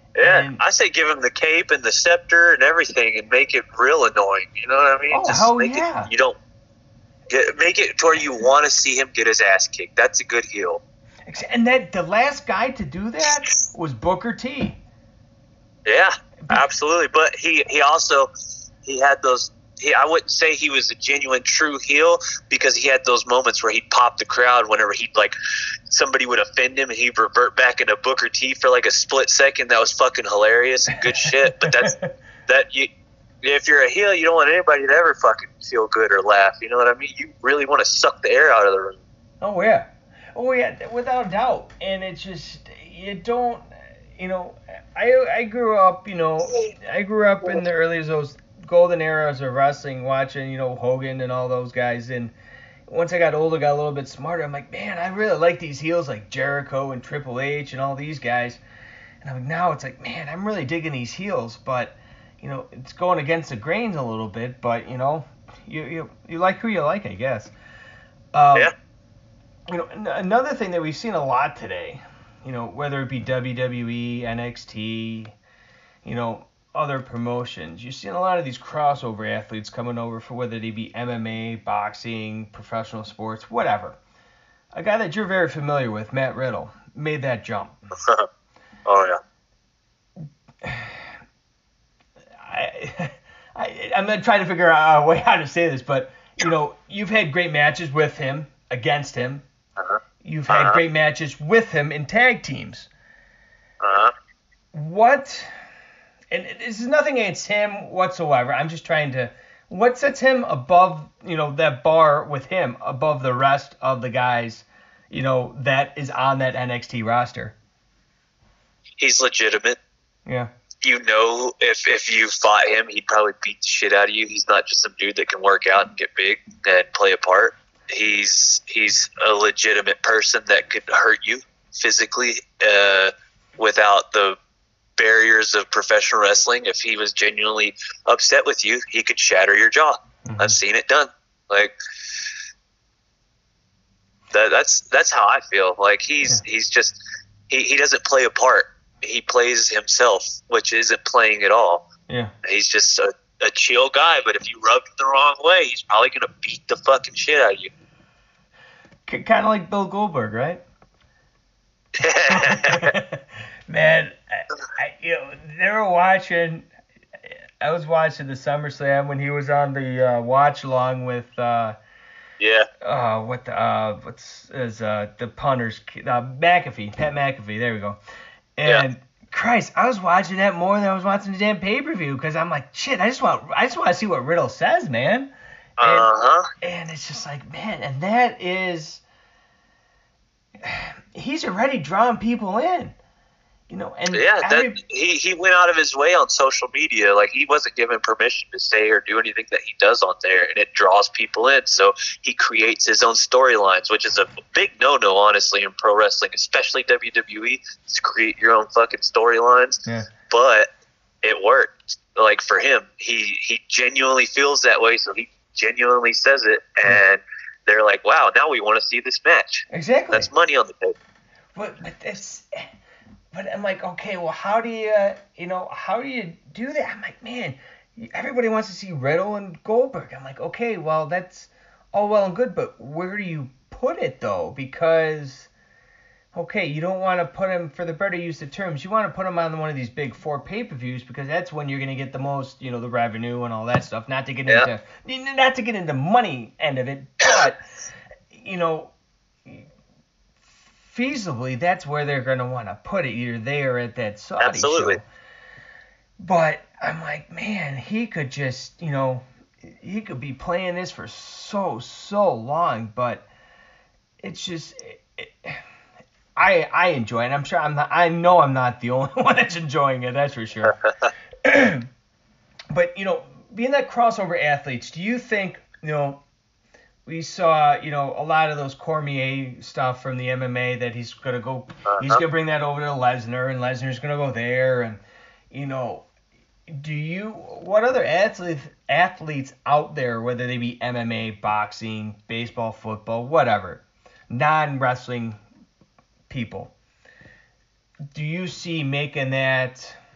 Yeah, And, I say give him the cape and the scepter and everything, and make it real annoying. You know what I mean? oh, Just hell make yeah. it. You don't get make it to where you want to see him get his ass kicked. That's a good heel. And that the last guy to do that was Booker T. Yeah, absolutely. But he he also he had those. He, I wouldn't say he was a genuine true heel because he had those moments where he'd pop the crowd whenever he'd like somebody would offend him and he'd revert back into Booker T for like a split second. That was fucking hilarious and good shit. But that's that you. If you're a heel, you don't want anybody to ever fucking feel good or laugh. You know what I mean? You really want to suck the air out of the room. Oh yeah, oh yeah, without a doubt. And it's just you don't, you know, I I grew up, you know, I grew up in the early those golden eras of wrestling, watching, you know, Hogan and all those guys. And once I got older, got a little bit smarter. I'm like, man, I really like these heels like Jericho and Triple H and all these guys. And I'm like, now it's like, man, I'm really digging these heels, but you know, it's going against the grains a little bit. But you know, you you you like who you like, I guess. Um, Yeah. You know, an- another thing that we've seen a lot today, you know, whether it be W W E, N X T, you know, other promotions, you've seen a lot of these crossover athletes coming over for whether they be M M A, boxing, professional sports, whatever. A guy that you're very familiar with, Matt Riddle, made that jump. Oh yeah. I, I, I'm not trying to figure out a way how to say this, but, you know, you've had great matches with him, against him. Uh-huh. You've had Uh-huh. great matches with him in tag teams. Uh-huh. What, and this is nothing against him whatsoever. I'm just trying to, what sets him above, you know, that bar with him, above the rest of the guys, you know, that is on that N X T roster? He's legitimate. Yeah. You know, if if you fought him, he'd probably beat the shit out of you. He's not just some dude that can work out and get big and play a part. He's he's a legitimate person that could hurt you physically uh, without the barriers of professional wrestling. If he was genuinely upset with you, he could shatter your jaw. Mhm. I've seen it done. Like that, that's that's how I feel. Like he's Yeah. he's just he, he doesn't play a part. He plays himself, which isn't playing at all. Yeah. He's just a, a chill guy, but if you rub him the wrong way, he's probably going to beat the fucking shit out of you. Kind of like Bill Goldberg, right? Man, I, I, you know, they were watching. I was watching the SummerSlam when he was on the uh, watch along with uh, Yeah. uh, what the uh, what's is uh, the punters uh, McAfee, Pat McAfee. There we go. And Christ, I was watching that more than I was watching the damn pay per view because I'm like, shit, I just want I just want to see what Riddle says, man. And, Uh-huh. and it's just like, man, and that is, he's already drawing people in, you know, and Yeah, every- that he, he went out of his way on social media. Like, he wasn't given permission to say or do anything that he does on there, and it draws people in. So he creates his own storylines, which is a big no-no, honestly, in pro wrestling, especially W W E, to create your own fucking storylines. Yeah. But it worked. Like, for him, he, he genuinely feels that way, so he genuinely says it, and they're like, wow, now we want to see this match. exactly. That's money on the table. But but that's, but I'm like, okay, well, how do you, uh, you know, how do you do that? I'm like, man, everybody wants to see Riddle and Goldberg. I'm like, okay, well, that's all well and good, but where do you put it though? Because, okay, you don't want to put him, for the better use of terms, you want to put him on one of these big four pay-per-views because that's when you're going to get the most, you know, the revenue and all that stuff. Not to get Yeah. into, not to get into money end of it, but, you know, feasibly, that's where they're going to want to put it, either there or at that Saudi Absolutely. show. But I'm like, man, he could just, you know, he could be playing this for so, so long, but it's just, it, it, I I enjoy it. And I'm sure I'm not, I know I'm not the only one that's enjoying it, that's for sure. But, you know, being that crossover athletes, do you think, you know, we saw, you know, a lot of those Cormier stuff from the M M A that he's going to go, he's going to bring that over to Lesnar, and Lesnar's going to go there. And, you know, do you, what other athletes, athletes out there, whether they be M M A, boxing, baseball, football, whatever, non-wrestling people, do you see making that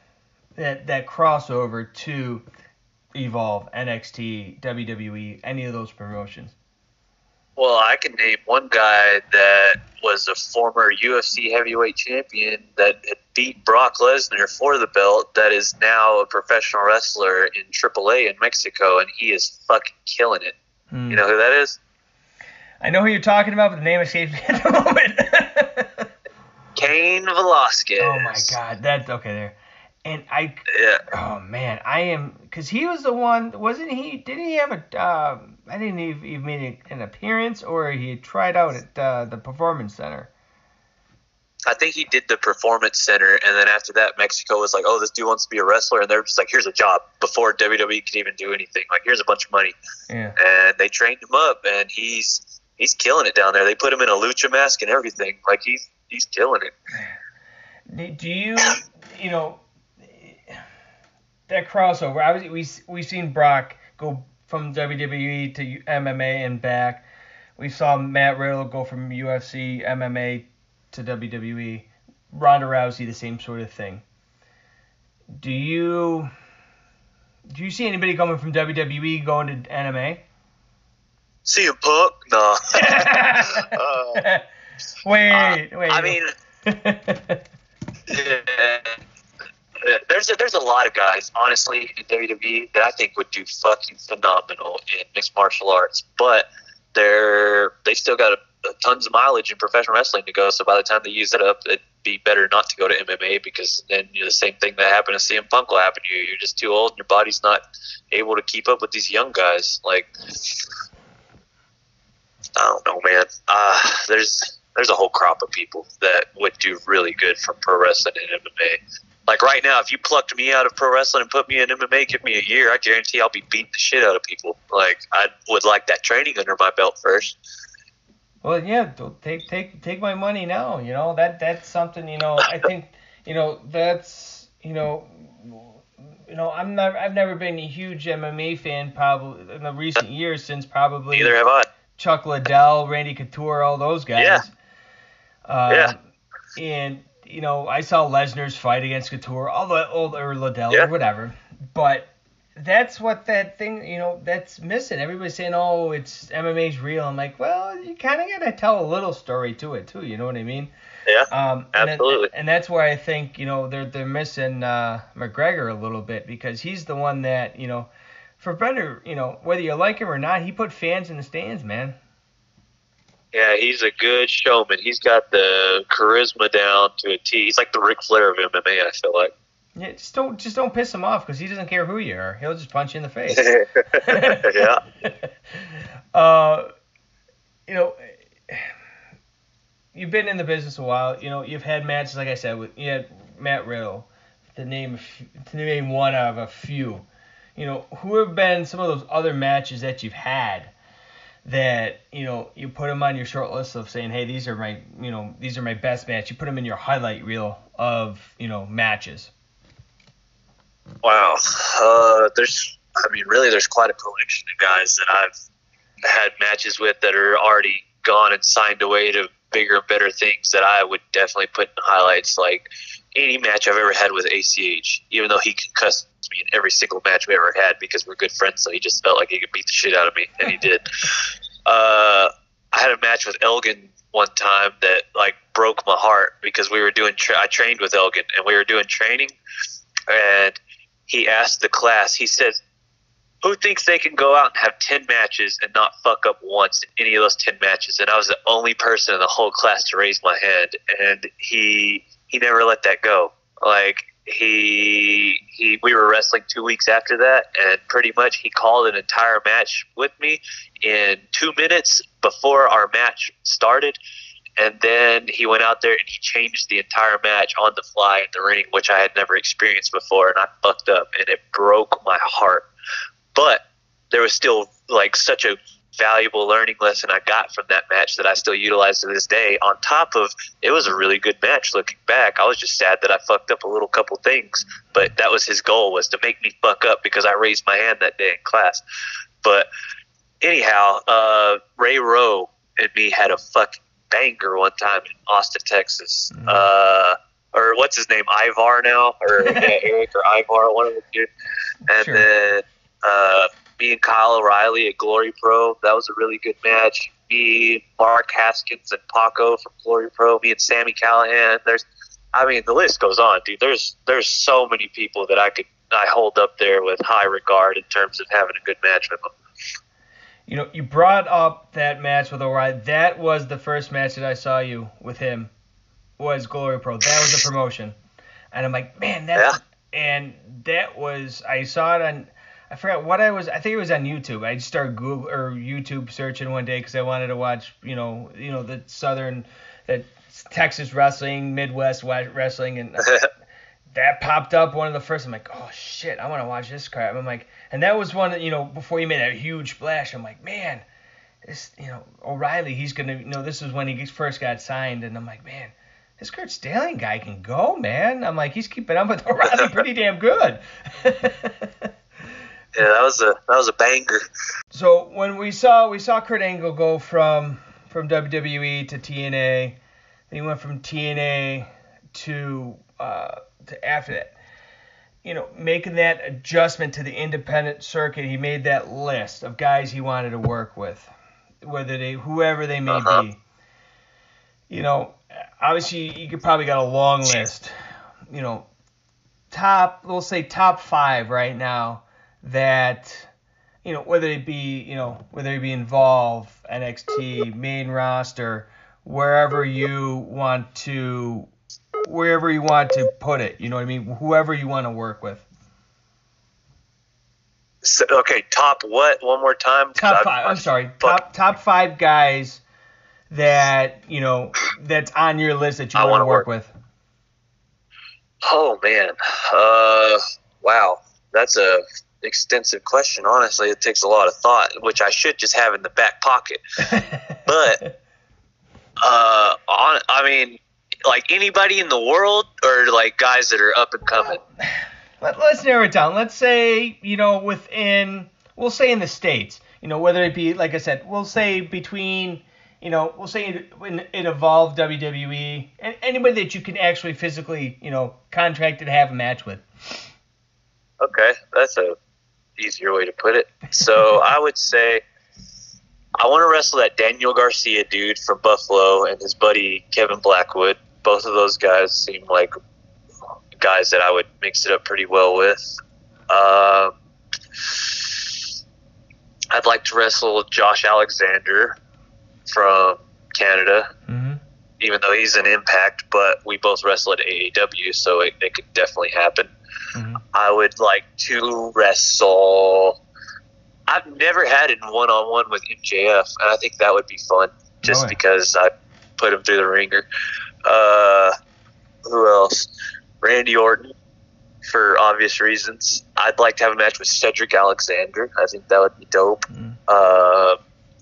that that crossover to Evolve, N X T, W W E, any of those promotions? Well, I can name one guy that was a former U F C heavyweight champion that had beat Brock Lesnar for the belt, that is now a professional wrestler in triple A in Mexico, and he is fucking killing it. Hmm. You know who that is? I know who you're talking about, but the name escapes me at the moment. Cain Velasquez. Oh my God, that's okay there. And I, yeah. oh man, I am, because he was the one, wasn't he, didn't he have a, uh, I didn't even, even made an appearance, or he tried out at uh, the Performance Center? I think he did the Performance Center, and then after that, Mexico was like, oh, this dude wants to be a wrestler, and they're just like, here's a job, before W W E could even do anything. Like, here's a bunch of money. Yeah. And they trained him up, and he's he's killing it down there. They put him in a lucha mask and everything. Like, he's, he's killing it. Do you, you know, that crossover, I was, we we seen Brock go from W W E to M M A and back. We saw Matt Riddle go from U F C, M M A to W W E. Ronda Rousey, the same sort of thing. Do you do you see anybody coming from W W E going to M M A? C M Punk? No. uh, wait, uh, wait. I mean, yeah. There's a, there's a lot of guys, honestly, in W W E that I think would do fucking phenomenal in mixed martial arts, but they're they still got a, a tons of mileage in professional wrestling to go. So by the time they use it up, it'd be better not to go to M M A, because then you know, the same thing that happened to C M Punk will happen to you. You're just too old, and your body's not able to keep up with these young guys. Like, I don't know, man. Uh, there's there's a whole crop of people that would do really good from pro wrestling and M M A. Like right now, if you plucked me out of pro wrestling and put me in M M A, give me a year, I guarantee I'll be beating the shit out of people. Like, I would like that training under my belt first. Well, yeah, take take take my money now. You know that that's something. You know, I think you know that's you know, you know I'm not I've never been a huge M M A fan probably in the recent years, since probably neither have I. Chuck Liddell, Randy Couture, all those guys. Yeah. Uh, yeah. And you know, I saw Lesnar's fight against Couture, all the old or Liddell yeah. or whatever. But that's what that thing, you know, that's missing. Everybody's saying, "Oh, it's M M A's real." I'm like, well, you kind of got to tell a little story to it too. You know what I mean? Yeah. Um, absolutely. And, that, and that's where I think you know they're they're missing uh, McGregor a little bit, because he's the one that you know, for better, you know, whether you like him or not, he put fans in the stands, man. Yeah, he's a good showman. He's got the charisma down to a T. He's like the Ric Flair of M M A, I feel like. Yeah, just don't just don't piss him off, because he doesn't care who you are. He'll just punch you in the face. yeah. Uh, you know, you've been in the business a while. You know, you've had matches, like I said, with you had Matt Riddle, to name a few, to name one of a few. You know, who have been some of those other matches that you've had that, you know, you put them on your short list of saying, hey, these are my, you know, these are my best matches. You put them in your highlight reel of, you know, matches. Wow. Uh, there's, I mean, really, there's quite a collection of guys that I've had matches with that are already gone and signed away to bigger and better things that I would definitely put in highlights. Like any match I've ever had with A C H, even though he concussed me in every single match we ever had because we're good friends, so he just felt like he could beat the shit out of me, and he did. uh, I had a match with Elgin one time that like broke my heart, because we were doing tra- I trained with Elgin, and we were doing training, and he asked the class, he said, who thinks they can go out and have ten matches and not fuck up once in any of those ten matches? And I was the only person in the whole class to raise my hand, and he he never let that go. Like, he he we were wrestling two weeks after that, and pretty much he called an entire match with me in two minutes before our match started, and then he went out there and he changed the entire match on the fly in the ring, which I had never experienced before, and I fucked up, and it broke my heart. But there was still like such a valuable learning lesson I got from that match that I still utilize to this day. On top of, it was a really good match looking back. I was just sad that I fucked up a little couple things, but that was his goal, was to make me fuck up because I raised my hand that day in class. But anyhow, uh, Ray Rowe and me had a fucking banger one time in Austin, Texas. Mm-hmm. Uh, or what's his name, Ivar now, or yeah, Eric or Ivar, one of the two. And Sure. then uh, me and Kyle O'Reilly at Glory Pro, that was a really good match. Me, Mark Haskins, and Paco from Glory Pro. Me and Sammy Callahan. There's, I mean, the list goes on, dude. There's there's so many people that I could I hold up there with high regard in terms of having a good match with them. You know, you brought up that match with O'Reilly. That was the first match that I saw you with him. Was Glory Pro. That was the promotion, and I'm like, man, that's Yeah. and that was I saw it on. I forgot what I was. I think it was on YouTube. I just started Google or YouTube searching one day because I wanted to watch, you know, you know the Southern, that Texas wrestling, Midwest wrestling, and that popped up one of the first. I'm like, oh shit, I want to watch this crap. I'm like, and that was one that, you know, before you made that huge splash. I'm like, man, this, you know, O'Reilly, he's gonna, you know, this was when he first got signed, and I'm like, man, this Kurt Stallion guy can go, man. I'm like, he's keeping up with O'Reilly pretty damn good. Yeah, that was a that was a banger. So when we saw we saw Kurt Angle go from from W W E to T N A, then he went from T N A to uh, to after that, you know, making that adjustment to the independent circuit, he made that list of guys he wanted to work with, whether they whoever they may Uh-huh. be. You know, obviously you could probably got a long list. You know, top we'll say top five right now that, you know, whether it be, you know, whether it be Involve, N X T, main roster, wherever you want to, wherever you want to put it, you know what I mean? Whoever you want to work with. So, okay, top what? One more time. Top I- five. I'm I- sorry. fuck. Top top five guys that, you know, that's on your list that you I want to wanna work work. with. Oh man, uh, wow, that's a extensive question. Honestly, it takes a lot of thought, which I should just have in the back pocket. But uh, on, I mean, like anybody in the world, or like guys that are up and coming. Let, let's narrow it down. Let's say, you know, within, we'll say in the States, you know, whether it be, like I said, we'll say between, you know, we'll say it, it evolved W W E, and anybody that you can actually physically, you know, contract to have a match with. Okay, that's a easier way to put it. So I would say I want to wrestle that Daniel Garcia dude from Buffalo and his buddy Kevin Blackwood. Both of those guys seem like guys that I would mix it up pretty well with. Um, I'd like to wrestle Josh Alexander from Canada, Mm-hmm. even though he's an Impact, but we both wrestle at A E W, so it, it could definitely happen. Mm-hmm. I would like to wrestle. I've never had it one-on-one with M J F, and I think that would be fun, just Oh, yeah. because I put him through the ringer. Uh, who else? Randy Orton, for obvious reasons. I'd like to have a match with Cedric Alexander. I think that would be dope. Mm. Uh,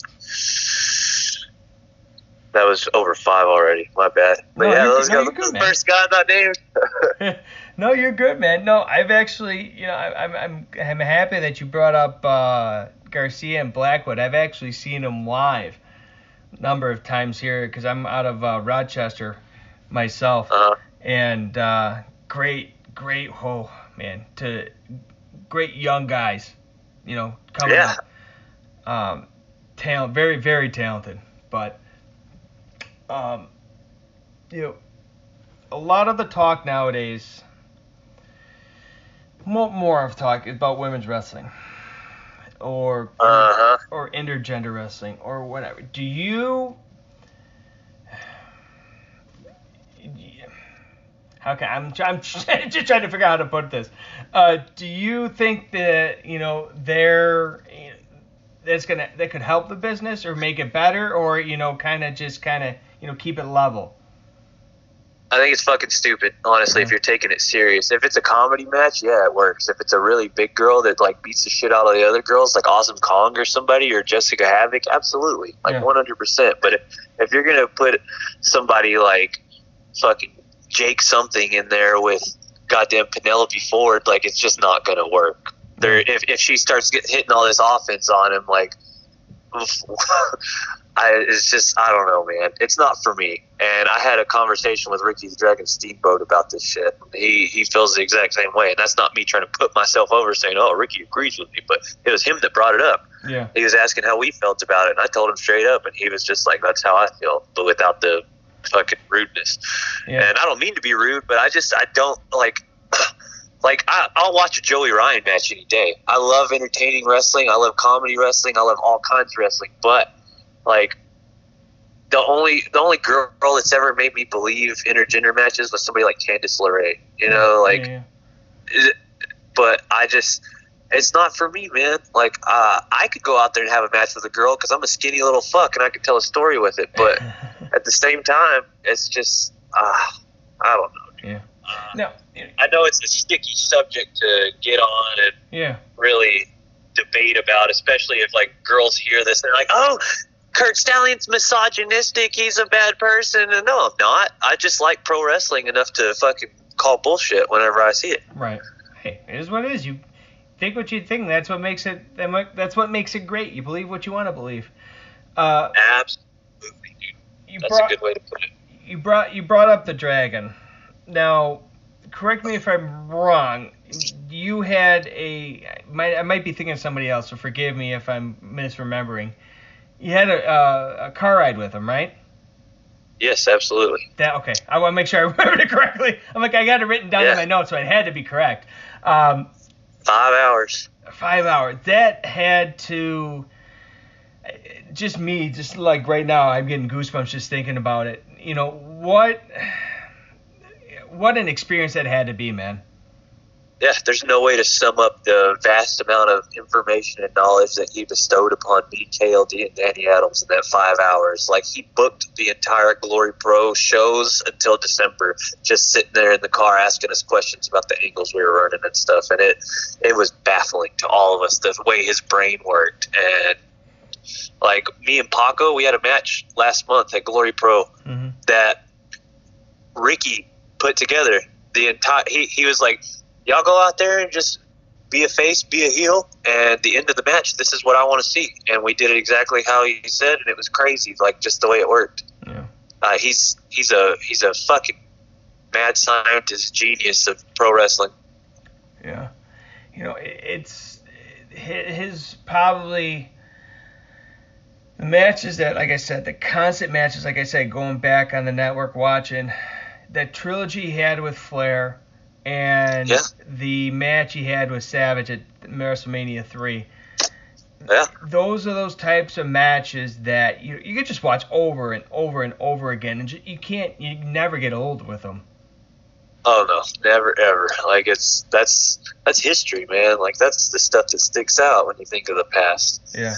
that was over five already. My bad. But No, yeah, you're- those no, guys, you're good, the man. first guys I named. No, you're good, man. No, I've actually, you know, I, I'm I'm I'm happy that you brought up uh, Garcia and Blackwood. I've actually seen them live a number of times here because I'm out of uh, Rochester myself, Uh, and uh, great, great, oh man, to great young guys, you know, coming Yeah. up, um, talent, very, very talented, but um, you know, a lot of the talk nowadays. More, more of talk about women's wrestling, or uh-huh. or intergender wrestling, or whatever. Do you? How can I'm I'm just trying to figure out how to put this. Uh, do you think that, you know, they're that's gonna that could help the business or make it better, or, you know, kind of just kind of, you know, keep it level? I think it's fucking stupid, honestly, if you're taking it serious. If it's a comedy match, yeah, it works. If it's a really big girl that, like, beats the shit out of the other girls, like Awesome Kong or somebody, or Jessica Havoc, absolutely. Like, Yeah. one hundred percent. But if, if you're going to put somebody like fucking Jake something in there with goddamn Penelope Ford, like, it's just not going to work. There, if, if she starts get, hitting all this offense on him, like, I, it's just, I don't know, man. It's not for me. And I had a conversation with Ricky the Dragon Steamboat about this shit. He he feels the exact same way. And that's not me trying to put myself over saying, oh, Ricky agrees with me. But it was him that brought it up. Yeah. He was asking how we felt about it. And I told him straight up. And he was just like, that's how I feel. But without the fucking rudeness. Yeah. And I don't mean to be rude, but I just, I don't, like... Like, I, I'll watch a Joey Ryan match any day. I love entertaining wrestling. I love comedy wrestling. I love all kinds of wrestling. But, like, the only the only girl that's ever made me believe intergender matches was somebody like Candice LeRae. You know, like, yeah, yeah. But I just, it's not for me, man. Like, uh, I could go out there and have a match with a girl because I'm a skinny little fuck and I could tell a story with it. But at the same time, it's just, uh, I don't know. Dude. Yeah. Uh, no. I know it's a sticky subject to get on and yeah. really debate about, especially if like girls hear this and they're like, "Oh, Curt Stallion's misogynistic. He's a bad person." And no, I'm not. I just like pro wrestling enough to fucking call bullshit whenever I see it. Right. Hey, it is what it is. You think what you think. That's what makes it. That's what makes it great. You believe what you want to believe. Uh, Absolutely, dude. You That's brought, a good way to put it. You brought you brought up the Dragon. Now, correct me if I'm wrong. You had a, might, I might be thinking of somebody else, so forgive me if I'm misremembering. You had a, uh, a car ride with him, right? Yes, absolutely. That okay. I want to make sure I remembered it correctly. I'm like, I got it written down yeah. in my notes, so it had to be correct. Um, five hours. Five hours. That had to, just me, just like right now, I'm getting goosebumps just thinking about it. You know, what... What an experience that had to be, man. Yeah, there's no way to sum up the vast amount of information and knowledge that he bestowed upon me, K L D, and Danny Adams in that five hours. Like, he booked the entire Glory Pro shows until December, just sitting there in the car asking us questions about the angles we were running and stuff. And it it was baffling to all of us, the way his brain worked. And, like, me and Paco, we had a match last month at Glory Pro mm-hmm. that Ricky put together. The entire he, he was like, y'all go out there and just be a face, be a heel, and the end of the match, this is what I want to see. And we did it exactly how he said, and it was crazy, like just the way it worked. Yeah. Uh, he's he's a he's a fucking mad scientist genius of pro wrestling. Yeah. You know, it's his probably the matches that, like I said, the constant matches, like I said, going back on the network watching. That trilogy he had with Flair and yeah. the match he had with Savage at WrestleMania three. Yeah. Those are those types of matches that you you could just watch over and over and over again, and you can't you never get old with them. Oh no, never ever. Like it's that's that's history, man. Like that's the stuff that sticks out when you think of the past. Yeah.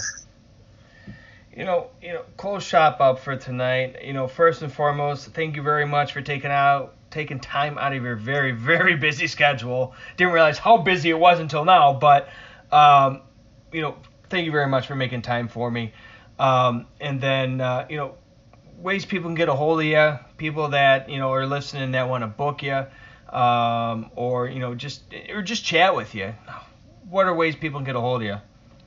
You know, you know, close shop up for tonight. You know, first and foremost, thank you very much for taking out, taking time out of your very, very busy schedule. Didn't realize how busy it was until now, but, um, you know, thank you very much for making time for me. Um, and then, uh, you know, ways people can get a hold of you, people that, you know, are listening that want to book you, um, or, you know, just, or just chat with you. What are ways people can get a hold of you?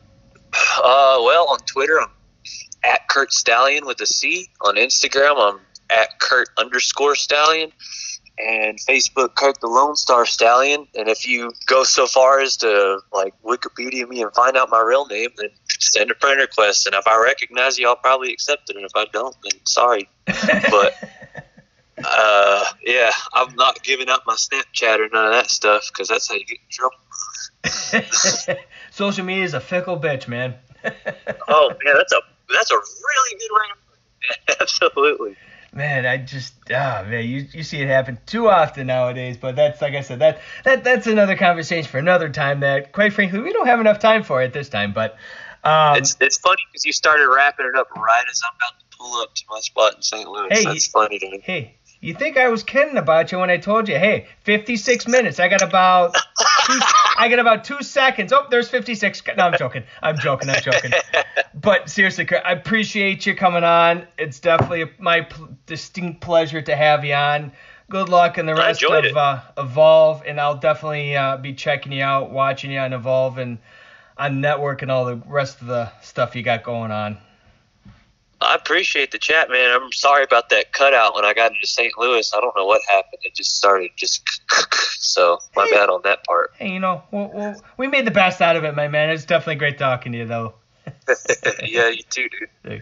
Uh, well, on Twitter, I'm at Curt Stallion with a C. On Instagram, I'm at Curt underscore Stallion. And Facebook, Curt the Lone Star Stallion. And if you go so far as to, like, Wikipedia me and find out my real name, then send a friend request. And if I recognize you, I'll probably accept it. And if I don't, then sorry. But, uh, yeah, I'm not giving up my Snapchat or none of that stuff because that's how you get in trouble. Social media is a fickle bitch, man. Oh, man, that's a that's a really good way to put it. Absolutely. Man, I just, ah, oh, man, you you see it happen too often nowadays. But that's, like I said, that that that's another conversation for another time that, quite frankly, we don't have enough time for at this time. But um, it's it's funny because you started wrapping it up right as I'm about to pull up to my spot in Saint Louis. Hey, that's funny to me. Hey, you think I was kidding about you when I told you, hey, fifty-six minutes. I got about two, I got about two seconds. Oh, there's fifty-six. No, I'm joking. I'm joking. I'm joking. But seriously, Curt, I appreciate you coming on. It's definitely my p- distinct pleasure to have you on. Good luck in the rest of uh, Evolve, and I'll definitely uh, be checking you out, watching you on Evolve and on Network and all the rest of the stuff you got going on. I appreciate the chat, man. I'm sorry about that cutout when I got into Saint Louis. I don't know what happened. It just started just so my Hey. bad on that part. Hey, you know, we'll, we'll, we made the best out of it, my man. It's definitely great talking to you, though. Yeah, you too, dude. Thanks.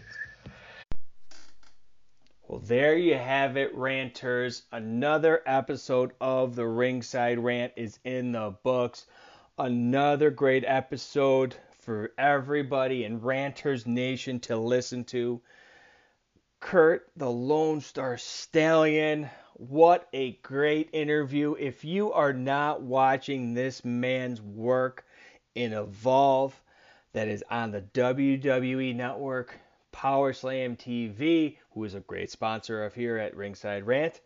Well, there you have it, ranters. Another episode of the Ringside Rant is in the books. Another great episode for everybody in Ranters Nation to listen to. Kurt, the Lone Star Stallion, what a great interview. If you are not watching this man's work in Evolve, that is on the W W E Network, Power Slam T V, who is a great sponsor of here at Ringside Rant,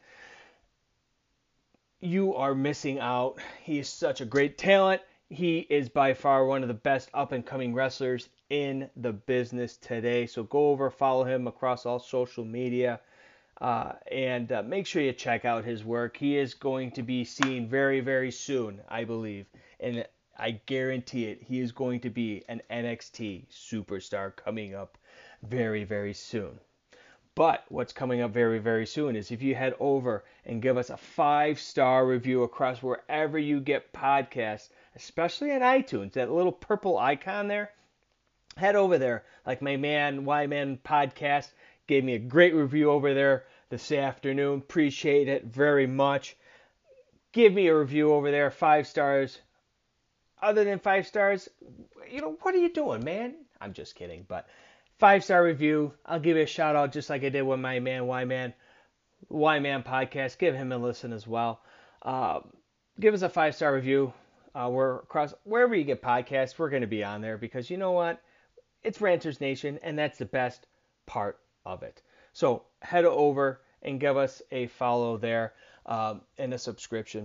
you are missing out. He is such a great talent. He is by far one of the best up-and-coming wrestlers in the business today. So go over, follow him across all social media, uh, and uh, make sure you check out his work. He is going to be seen very, very soon, I believe. And I guarantee it, he is going to be an N X T superstar coming up very, very soon. But what's coming up very, very soon is if you head over and give us a five-star review across wherever you get podcasts, especially on iTunes, that little purple icon there, head over there. Like my man, Y-Man Podcast, gave me a great review over there this afternoon. Appreciate it very much. Give me a review over there, five stars. Other than five stars, you know, what are you doing, man? I'm just kidding, but five-star review. I'll give you a shout-out just like I did with my man, Y-Man, Y-Man Podcast. Give him a listen as well. Uh, give us a five-star review. Uh, we're across wherever you get podcasts, we're going to be on there because you know what? It's Ranters Nation, and that's the best part of it. So head over and give us a follow there um, and a subscription.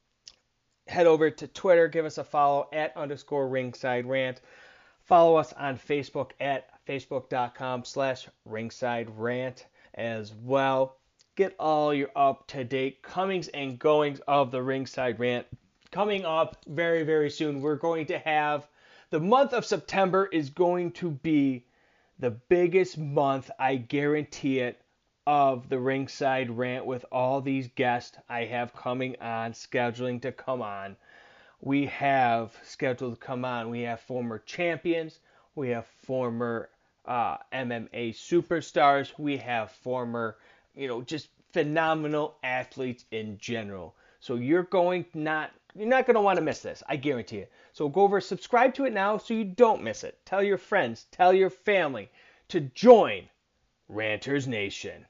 Head over to Twitter, give us a follow at underscore ringside rant. Follow us on Facebook at facebook.com slash ringside rant as well. Get all your up-to-date comings and goings of the Ringside Rant. Coming up very, very soon, we're going to have, the month of September is going to be the biggest month, I guarantee it, of the Ringside Rant with all these guests I have coming on, scheduling to come on. We have scheduled to come on. We have former champions. We have former uh, M M A superstars. We have former, you know, just phenomenal athletes in general. So you're going not, you're not going to want to miss this. I guarantee it. So go over, subscribe to it now so you don't miss it. Tell your friends, tell your family to join Ranters Nation.